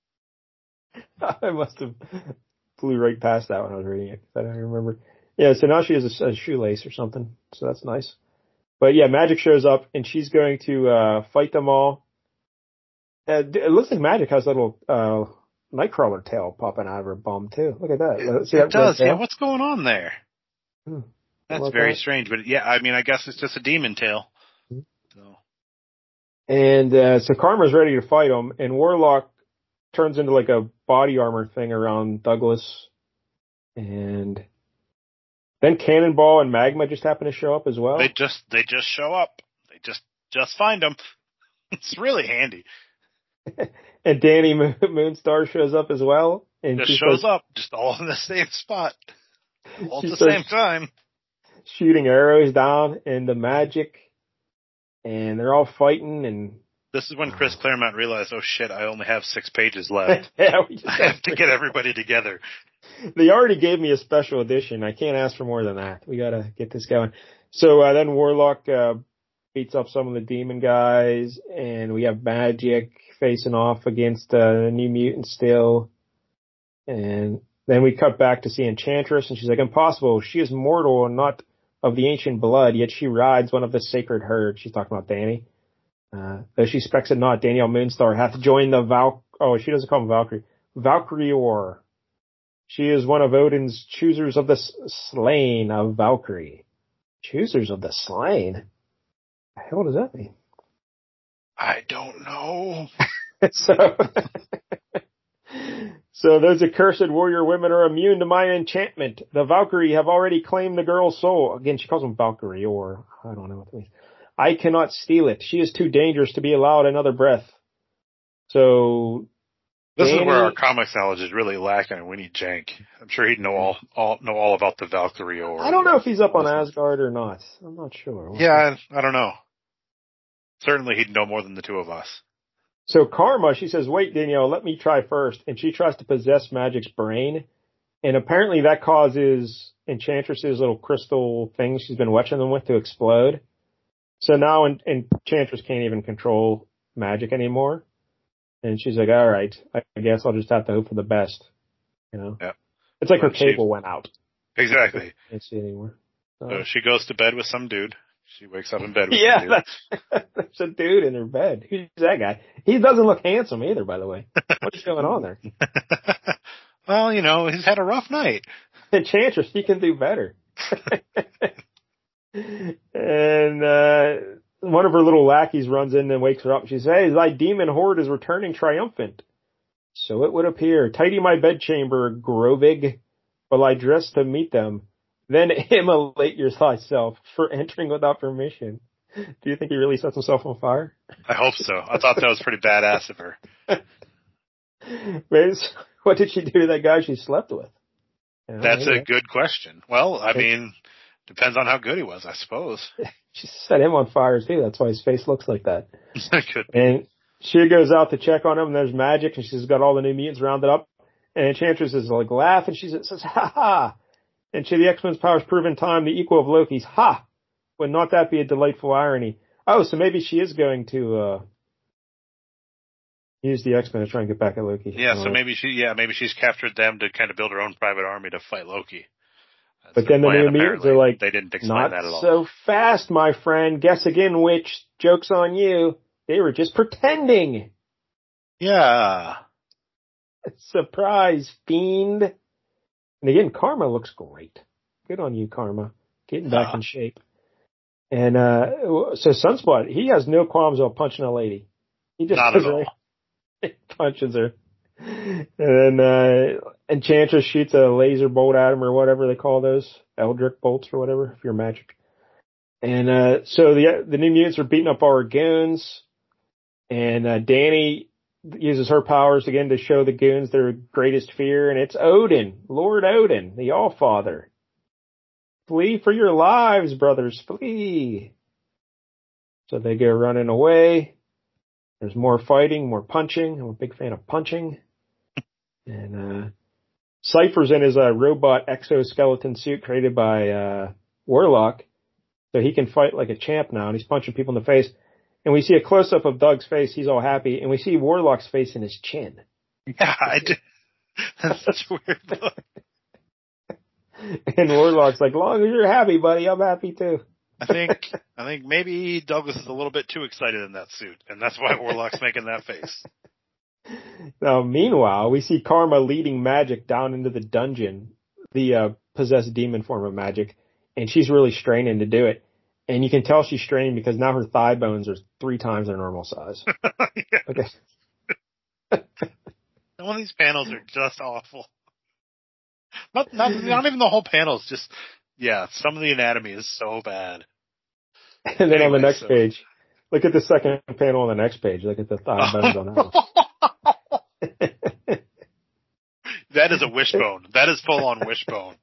I must have flew right past that when I was reading it. I don't remember. Yeah, so now she has a, a shoelace or something, so that's nice. But yeah, Magic shows up, and she's going to uh fight them all. Uh, it looks like Magic has a little uh Nightcrawler tail popping out of her bum, too. Look at that. See it that does, yeah. What's going on there? Hmm. That's very that? strange, but yeah, I mean, I guess it's just a demon tail. Hmm. So. And uh so Karma's ready to fight him, and Warlock turns into like a body armor thing around Douglas, and Then Cannonball and Magma just happen to show up as well. They just they just show up. They just just find them. It's really handy. And Danny Moonstar shows up as well. And just shows starts, up, just all in the same spot, all at the same time. Shooting arrows down into Magic, and they're all fighting. And this is when Chris Claremont realized, oh shit, I only have six pages left. Yeah, I have to get everybody together. They already gave me a special edition. I can't ask for more than that. We gotta get this going. So uh, then Warlock uh, beats up some of the demon guys, and we have Magic facing off against uh, New Mutant still. And then we cut back to see Enchantress, and she's like, impossible. She is mortal and not of the ancient blood, yet she rides one of the sacred herd. She's talking about Danny. Uh, though she specs it not, Danielle Moonstar hath joined the Val, oh, she doesn't call him Valkyrie. Valkyrior. She is one of Odin's choosers of the slain of Valkyrie. Choosers of the slain? What the hell does that mean? I don't know. so, so those accursed warrior women are immune to my enchantment. The Valkyrie have already claimed the girl's soul. Again, she calls them Valkyrie, or I don't know what that means. I cannot steal it. She is too dangerous to be allowed another breath. So, this Danny, is where our comics knowledge is really lacking, and we need Jank. I'm sure he'd know all, all know all about the Valkyrie. Or I don't know if he's up on Asgard or not. I'm not sure. We'll yeah, I, I don't know. Certainly, he'd know more than the two of us. So Karma, she says, "Wait, Danielle, let me try first," and she tries to possess Magic's brain, and apparently that causes Enchantress's little crystal things she's been watching them with to explode. So now Enchantress can't even control Magic anymore. And she's like, all right, I guess I'll just have to hope for the best. You know? Yeah. It's like her she, cable went out. Exactly. Can't see it anymore. So, so she goes to bed with some dude. She wakes up in bed with yeah, some dude. Yeah, there's a dude in her bed. Who's that guy? He doesn't look handsome either, by the way. What's going on there? Well, you know, he's had a rough night. Enchantress, he can do better. And, uh, one of her little lackeys runs in and wakes her up. She says, hey, thy demon horde is returning triumphant. So it would appear. Tidy my bedchamber, Grovig, while I dress to meet them. Then immolate thyself for entering without permission. Do you think he really sets himself on fire? I hope so. I thought that was pretty badass of her. What did she do to that guy she slept with? You know, That's maybe. a good question. Well, I mean, depends on how good he was, I suppose. She set him on fire too. That's why his face looks like that. Could be. And she goes out to check on him, and there's Magic, and she's got all the New Mutants rounded up. And Enchantress is like laughing. She says, ha ha. And she, the X-Men's powers prove in time the equal of Loki's. Ha! Would not that be a delightful irony? Oh, so maybe she is going to, uh, use the X-Men to try and get back at Loki. Yeah, so maybe she, yeah, maybe she's captured them to kind of build her own private army to fight Loki. That's but then the plan, New Mutants are like, they didn't explain not that at all. so fast, my friend. Guess again, which joke's on you. They were just pretending. Yeah. Surprise, fiend. And again, Karma looks great. Good on you, Karma. Getting back uh. in shape. And, uh, so Sunspot, he has no qualms about punching a lady. He just Not at all. He punches her. And then, uh, Enchantress shoots a laser bolt at him or whatever they call those. Eldritch bolts or whatever, if you're Magic. And, uh, so the, the New Mutants are beating up our goons. And, uh, Danny uses her powers again to show the goons their greatest fear. And it's Odin, Lord Odin, the All-Father. Flee for your lives, brothers, flee. So they go running away. There's more fighting, more punching. I'm a big fan of punching. And, uh, Cypher's in his, uh, robot exoskeleton suit created by, uh, Warlock. So he can fight like a champ now, and he's punching people in the face. And we see a close-up of Doug's face. He's all happy. And we see Warlock's face in his chin. Yeah, I did. That's such a weird look. And Warlock's like, long as you're happy, buddy, I'm happy too. I think I think maybe Douglas is a little bit too excited in that suit, and that's why Warlock's making that face. Now, meanwhile, we see Karma leading Magic down into the dungeon, the uh, possessed demon form of Magic, and she's really straining to do it. And you can tell she's straining because now her thigh bones are three times their normal size. Okay. One of these panels are just awful. Not, not, not even the whole panels, just Yeah, some of the anatomy is so bad. And then Anyway, on the next so- page, look at the second panel on the next page. Look at the thigh bones on that one. That is a wishbone. That is full on wishbone.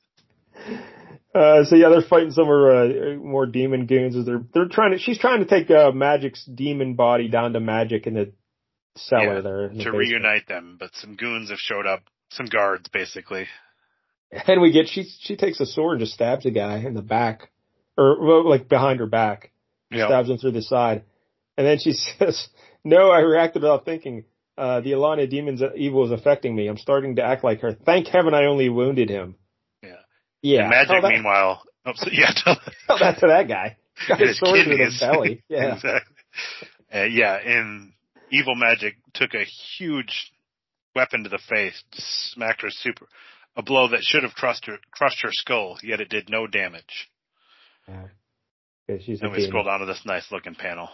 Uh, so yeah, they're fighting some of her, uh, more demon goons. As they're they're trying to. She's trying to take uh, Magic's demon body down to Magic in the cellar Yeah, there in the to basement. reunite them, but some goons have showed up. Some guards, basically. And we get she she takes a sword and just stabs a guy in the back, or well, like behind her back, Yep. stabs him through the side, and then she says, "No, I reacted without thinking. Uh, the Alana demon's evil is affecting me. I'm starting to act like her. Thank heaven I only wounded him." Yeah. Yeah. And Magic, tell that, meanwhile, oh, so, yeah, tell that to that guy. Got his his sword through the kidneys. belly. Yeah. Exactly. Uh, yeah, and Evil Magic took a huge weapon to the face, smacked her super, a blow that should have crushed her, crushed her skull, yet it did no damage. Yeah. Yeah, she's a And we demon. scroll down to this nice looking panel.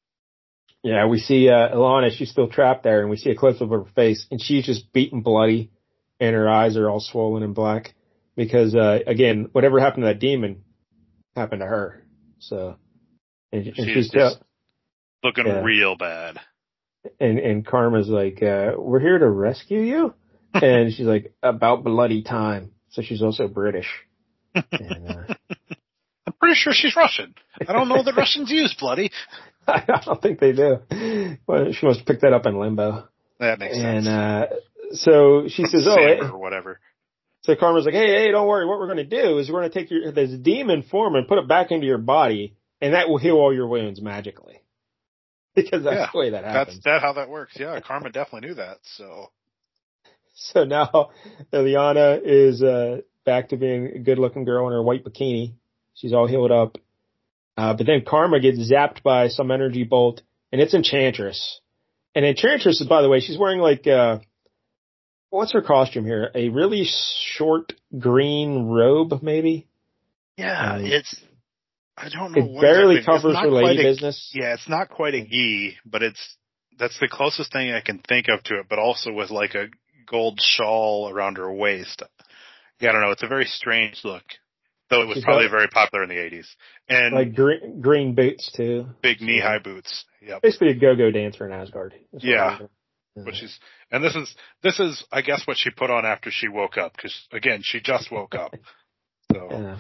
Yeah, we see uh, Ilana, she's still trapped there, and we see a close of her face, and she's just beaten bloody, and her eyes are all swollen and black. Because, uh, again, whatever happened to that demon happened to her. So, and, and She's she's just still, looking Yeah. real bad. and, and Karma's like, uh, we're here to rescue you? And she's like, about bloody time. So she's also British. And, uh, I'm pretty sure she's Russian. I don't know that Russians use bloody. I don't think they do. Well, she must pick that up in Limbo. That makes And, sense. uh, so she says, oh, Sandra it, or whatever. So Karma's like, hey, hey, don't worry. What we're going to do is we're going to take your this demon form and put it back into your body, and that will heal all your wounds magically. Because that's Yeah, the way that happens. That's that how that works. Yeah, Karma definitely knew that. So So now Ileana is uh, back to being a good-looking girl in her white bikini. She's all healed up. Uh, but then Karma gets zapped by some energy bolt, and it's Enchantress. And Enchantress, by the way, she's wearing like, uh, what's her costume here? A really short green robe, maybe? yeah, Um, it's I don't know. It what barely exactly- it's covers not her lady quite a- business. Yeah, it's not quite a gi, but it's that's the closest thing I can think of to it. But also with like a gold shawl around her waist. Yeah, I don't know. It's a very strange look. Though it was She's probably got- very popular in the eighties. And Like green, green boots too. big knee-high boots. Yep. Basically a go-go dancer in Asgard. That's what Yeah. it is. Which is, and this is, this is, I guess, what she put on after she woke up. Because again, she just woke up. So Yeah.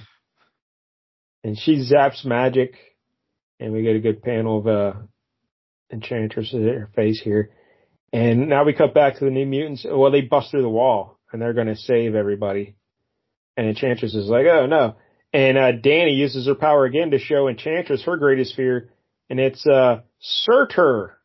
And she zaps magic, and we get a good panel of uh, Enchantress at her face here. And now we cut back to the New Mutants. Well, they bust through the wall, and they're going to save everybody. And Enchantress is like, oh no. And uh, Danny uses her power again to show Enchantress her greatest fear, and it's uh, Surtur.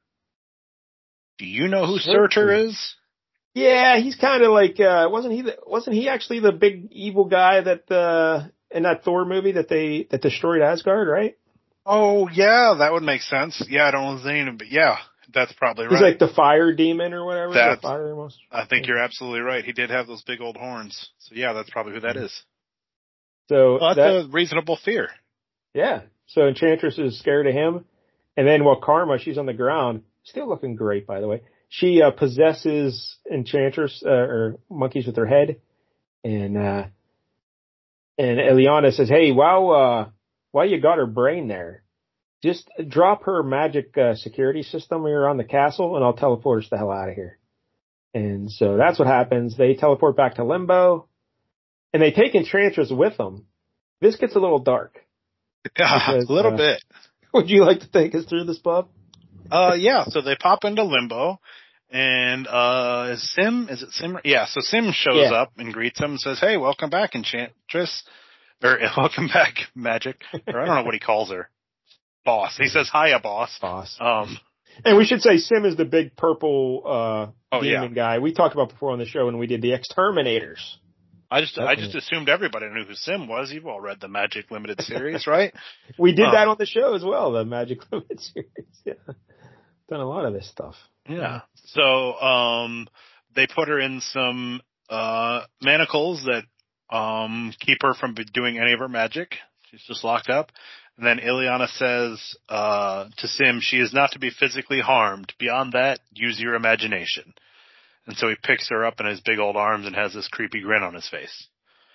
do you know who Surtur. Surtur is? Yeah, he's kind of like uh wasn't he the, wasn't he actually the big evil guy that uh in that Thor movie that they that destroyed Asgard, right? Oh yeah, that would make sense. Yeah, I don't know his name, but yeah, that's probably right. He's like the fire demon or whatever. That's- the fire monster. I think you're absolutely right. He did have those big old horns. So yeah, that's probably who that is. So Well, that's that, a reasonable fear. yeah. So Enchantress is scared of him, and then while Karma, she's on the ground, still looking great by the way. She uh, possesses Enchantress uh, or monkeys with her head, and uh and Ileana says, "Hey, while uh while you got her brain there, just drop her magic uh, security system here on the castle, and I'll teleport us the hell out of here." And so that's what happens. They teleport back to Limbo, and they take Enchantress with them. This gets a little dark. Yeah, Because, a little uh, bit. Would you like to take us through this, Bob? Uh, yeah, so they pop into Limbo, and, uh, is Sim, is it Sim? Yeah, so Sim shows Yeah. up and greets him and says, hey, welcome back, Enchantress. Or, welcome back, Magic. Or I don't know what he calls her. Boss. He says, hiya, boss. Boss. Um, And we should say Sim is the big purple uh Oh, yeah. demon guy we talked about before on the show when we did the Exterminators. I just, I Definitely. just assumed everybody knew who Sim was. You've all read the Magic Limited series, right? We did Uh. that on the show as well, the Magic Limit series. Yeah. Done a lot of this stuff. Yeah. So, um, they put her in some, uh, manacles that, um, keep her from doing any of her magic. She's just locked up. And then Ileana says, uh, to Sim, she is not to be physically harmed. Beyond that, use your imagination. And so he picks her up in his big old arms and has this creepy grin on his face.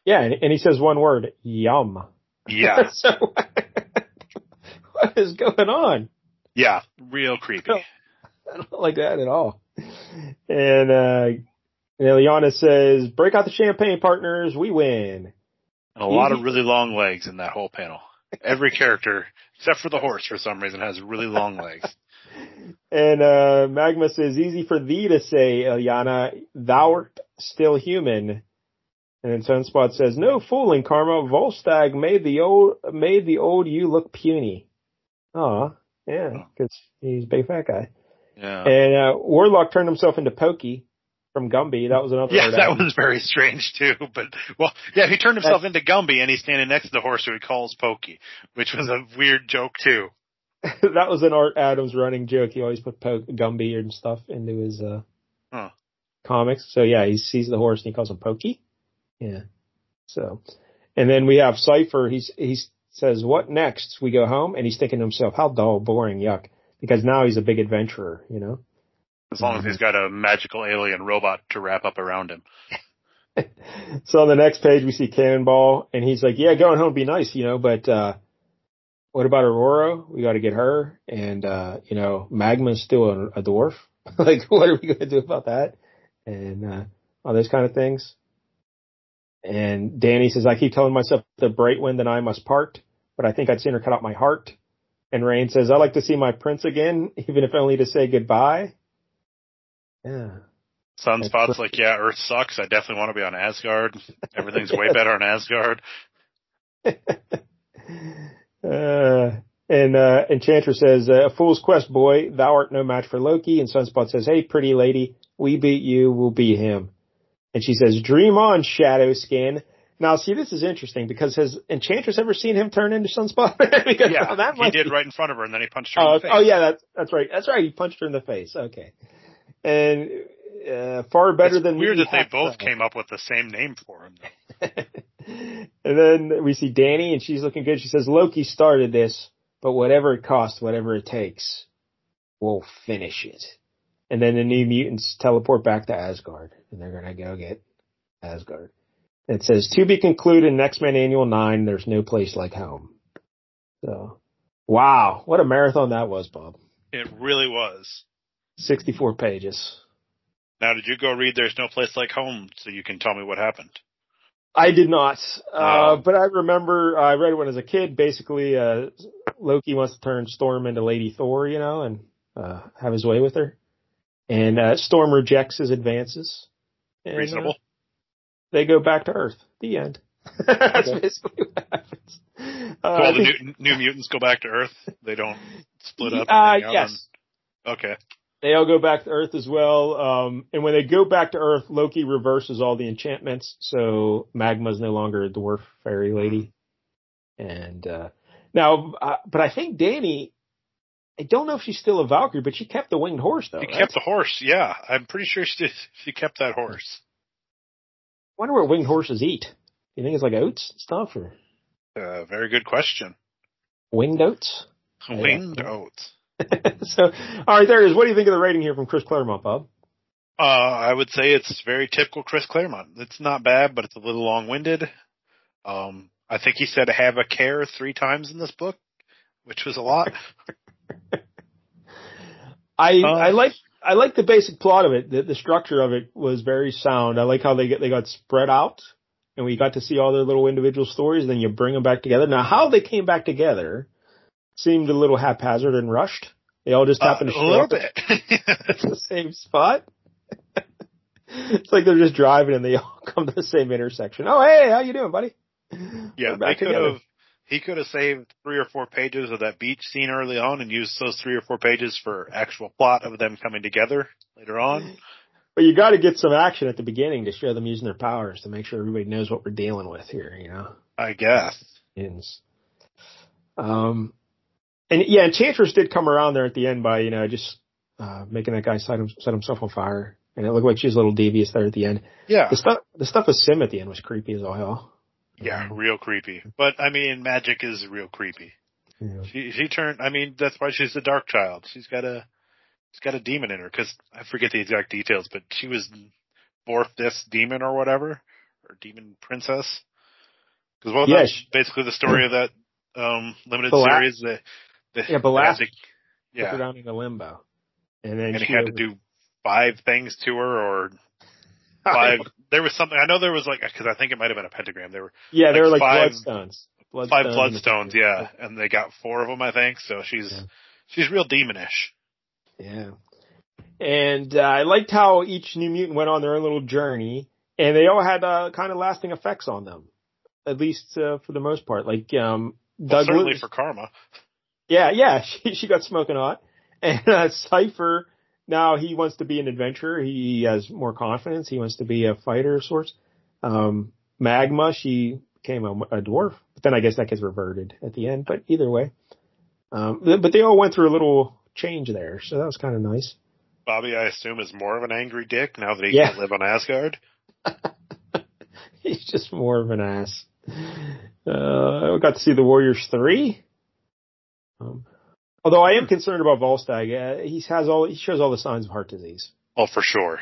Yeah, and, and he says one word, yum. Yeah. So, what is going on? Yeah, real creepy. I don't like that at all. And, uh, Ileana says, break out the champagne, partners, we win. And a lot of really long legs in that whole panel. Every character, except for the horse for some reason, has really long legs. And uh Magma says, easy for thee to say, Ileana, thou'rt still human. And then Sunspot says, no fooling, Karma. Volstagg made the old made the old you look puny. Aw, yeah, because he's a big fat guy. Yeah. And uh Warlock turned himself into Pokey from Gumby. That was another. Yeah, that was very strange too. But well, yeah, he turned himself That's, into Gumby, and he's standing next to the horse who he calls Pokey, which was a weird joke too. That was an Art Adams running joke. He always put po- Gumby and stuff into his uh, huh. comics. So yeah, he sees the horse and he calls him Pokey. Yeah. So, and then we have Cypher. He's he says, "What next? We go home," and he's thinking to himself, "How dull, boring, yuck." Because now he's a big adventurer, you know. As long as he's got a magical alien robot to wrap up around him. So on the next page we see Cannonball, and he's like, "Yeah, going home would be nice, you know, but." uh What about Aurora? We got to get her. And, uh, you know, Magma's still a, a dwarf. Like, what are we going to do about that? And, uh, all those kind of things. And Danny says, I keep telling myself the bright wind and I must part, but I think I'd sooner cut out my heart. And Rain says, I like to see my prince again, even if only to say goodbye. Yeah. Sunspot's like, yeah, Earth sucks. I definitely want to be on Asgard. Everything's way better on Asgard. Uh, and, uh, Enchantress says, a fool's quest, boy, thou art no match for Loki. And Sunspot says, hey, pretty lady, we beat you, we'll beat him. And she says, dream on, Shadow Skin. Now, see, this is interesting because has Enchantress ever seen him turn into Sunspot? Because, yeah, oh, that he did be... right in front of her and then he punched her oh, in the face. Oh, yeah, that's, that's right. That's right. He punched her in the face. Okay. And, uh, far better it's than weird we that they both came up with the same name for him, though. And then we see Danny, and she's looking good. She says, Loki started this, but whatever it costs, whatever it takes, we'll finish it. And then the New Mutants teleport back to Asgard, and they're going to go get Asgard. And it says, to be concluded in X-Men Annual nine, there's no place like home. So, wow, what a marathon that was, Bob. It really was. sixty-four pages. Now, did you go read There's No Place Like Home so you can tell me what happened? I did not, uh, wow. but I remember I read it when I was a kid. Basically, uh, Loki wants to turn Storm into Lady Thor, you know, and uh, have his way with her. And uh, Storm rejects his advances. And, Reasonable. Uh, they go back to Earth. The end. That's okay. Basically what happens. Uh, so all the new, new mutants go back to Earth? They don't split up? Uh, and hang out yes. On... Okay. They all go back to Earth as well. Um, and when they go back to Earth, Loki reverses all the enchantments. So Magma's no longer a dwarf fairy lady. And, uh, now, uh, but I think Danny, I don't know if she's still a Valkyrie, but she kept the winged horse though. She right? kept the horse. Yeah. I'm pretty sure she, she kept that horse. I wonder what winged horses eat. Do you think it's like oats and stuff or? Uh, very good question. Winged oats? Winged yeah. oats. So, all right, there it is. What do you think of the rating here from Chris Claremont, Bob? Uh, I would say it's very typical Chris Claremont. It's not bad, but it's a little long-winded. Um, I think he said have a care three times in this book, which was a lot. I uh, I like I like the basic plot of it. The, the structure of it was very sound. I like how they get they got spread out, and we got to see all their little individual stories. And then you bring them back together. Now, how they came back together seemed a little haphazard and rushed. They all just happened uh, to show show a little up bit. at the same spot. It's like they're just driving and they all come to the same intersection. Oh, hey, how you doing, buddy? Yeah, they could have. He could have saved three or four pages of that beach scene early on and used those three or four pages for actual plot of them coming together later on. But you got to get some action at the beginning to show them using their powers to make sure everybody knows what we're dealing with here. You know, I guess. Um. And yeah, Enchantress did come around there at the end by, you know, just uh, making that guy set, him, set himself on fire. And it looked like she was a little devious there at the end. Yeah. The stuff, the stuff with Sim at the end was creepy as all hell. Yeah, real creepy. But, I mean, magic is real creepy. Yeah. She she turned, I mean, that's why she's the Dark Child. She's got a, she's got a demon in her, because I forget the exact details, but she was Vorf this demon or whatever, or demon princess. Because well, yeah, that's she, basically the story of that um, limited Bela- series. That, that yeah, Belasco yeah, took her down into limbo, and then and she he had to over- do five things to her, or five. There was something. I know there was like because I think it might have been a pentagram. There were yeah, they were like five bloodstones, bloodstones five in the bloodstones, pentagram. yeah, and they got four of them, I think. So she's Yeah. she's real demonish. Yeah. And uh, I liked how each New Mutant went on their own little journey, and they all had uh, kind of lasting effects on them, at least uh, for the most part. Like um, Well, Douglas, certainly for Karma. yeah, yeah, she she got smoking hot, and uh, Cypher. Now he wants to be an adventurer. He has more confidence. He wants to be a fighter of sorts. Um, Magma, she became a, a dwarf, but then I guess that gets reverted at the end. But either way, um, but they all went through a little change there, so that was kind of nice. Bobby, I assume, is more of an angry dick now that he Yeah. can't live on Asgard. He's just more of an ass. Uh, I got to see the Warriors three. Um, although I am concerned about Volstagg. Uh, he has all he shows all the signs of heart disease. Oh, for sure,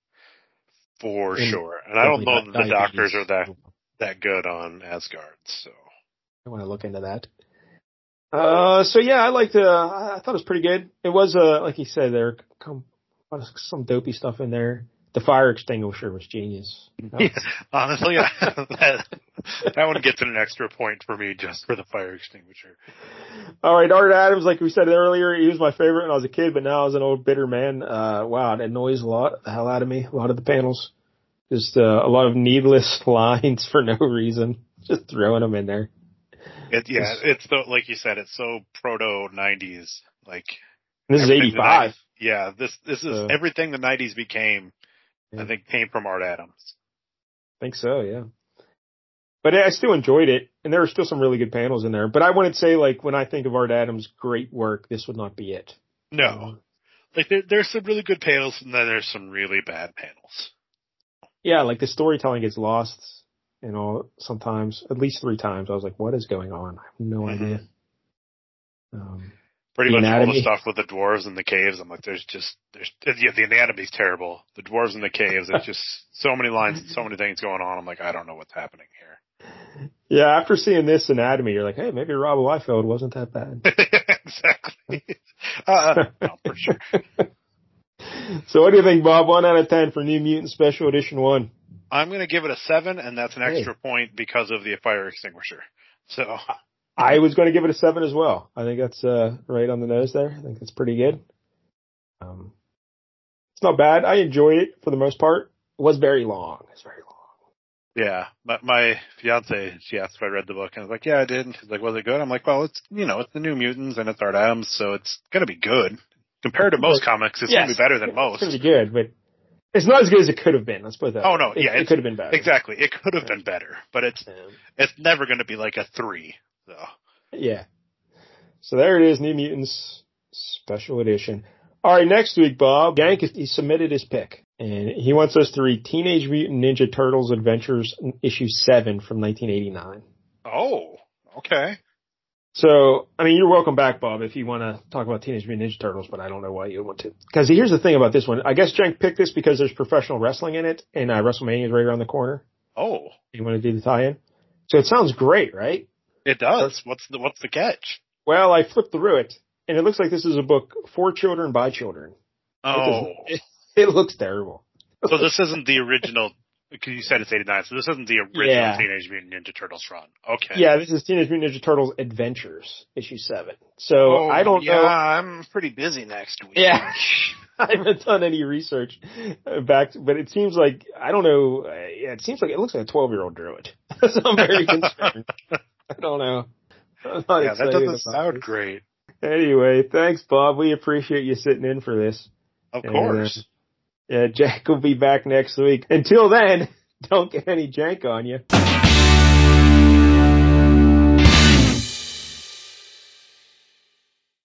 for And sure. And I don't know that the diabetes. doctors are that that good on Asgard. So I want to look into that. Uh, so yeah, I liked. Uh, I thought it was pretty good. It was uh, like you said, there come some dopey stuff in there. The fire extinguisher was genius. That was, honestly, I, that, that one gets an extra point for me just for the fire extinguisher. All right, Art Adams, like we said earlier, he was my favorite when I was a kid, but now as an old bitter man, uh, wow, it annoys a lot, the hell out of me. A lot of the panels, just uh, a lot of needless lines for no reason, just throwing them in there. It, yeah, it's the, like you said, it's so proto nineties. Like this is eighty-five. Yeah, this this is So, everything the nineties became. Yeah. I think came from Art Adams. I think so, yeah. But I still enjoyed it, and there were still some really good panels in there. But I wouldn't say, like, when I think of Art Adams' great work, this would not be it. No. Um, like, there, there's some really good panels, and then there's some really bad panels. Yeah, like, the storytelling gets lost, you know, sometimes, at least three times. I was like, what is going on? I have no mm-hmm. idea. Um, Pretty much anatomy. All the stuff with the dwarves and the caves, I'm like, there's just, there's, yeah, the anatomy's terrible. The dwarves and the caves, there's just so many lines and so many things going on. I'm like, I don't know what's happening here. Yeah, after seeing this anatomy, you're like, hey, maybe Rob Liefeld wasn't that bad. Exactly. Uh, no, for sure. So what do you think, Bob? One out of ten for New Mutant Special Edition one. I'm going to give it a seven, and that's an extra hey. point because of the fire extinguisher. So I was going to give it a seven as well. I think that's uh, right on the nose there. I think that's pretty good. Um, it's not bad. I enjoyed it for the most part. It was very long. It's very long. Yeah. My, my fiance, she asked if I read the book, and I was like, yeah, I did. And she's like, was it good? I'm like, well, it's, you know, it's the New Mutants, and it's Art Adams, so it's going to be good. Compared to most comics, it's yes. going to be better than most. It's going to be good, but it's not as good as it could have been. Let's put it that Oh, way. no. It, yeah. It could have been better. Exactly. It could have yeah. been better, but it's, yeah. it's never going to be like a three. So. Yeah. So there it is, New Mutants Special Edition. All right, next week, Bob, Yank, he submitted his pick, and he wants us to read Teenage Mutant Ninja Turtles Adventures issue seven from nineteen eighty-nine. Oh, okay. So, I mean, you're welcome back, Bob, if you want to talk about Teenage Mutant Ninja Turtles, but I don't know why you want to. Because here's the thing about this one. I guess Jenk picked this because there's professional wrestling in it, and uh, WrestleMania is right around the corner. Oh. You want to do the tie-in? So it sounds great, right? It does. What's the What's the catch? Well, I flipped through it, and it looks like this is a book for children by children. Oh. It, it looks terrible. So this isn't the original, because you said it's eighty-nine, so this isn't the original yeah. Teenage Mutant Ninja Turtles run. Okay. Yeah, this is Teenage Mutant Ninja Turtles Adventures, issue seven. So oh, I don't yeah, know. Yeah, I'm pretty busy next week. Yeah. I haven't done any research back, to, but it seems like, I don't know, uh, yeah, it seems like it looks like a twelve-year-old drew it. So I'm very concerned. I don't know. Yeah, that doesn't sound great. Anyway, thanks, Bob. We appreciate you sitting in for this. Of course. And, uh, yeah, Jack will be back next week. Until then, don't get any jank on you.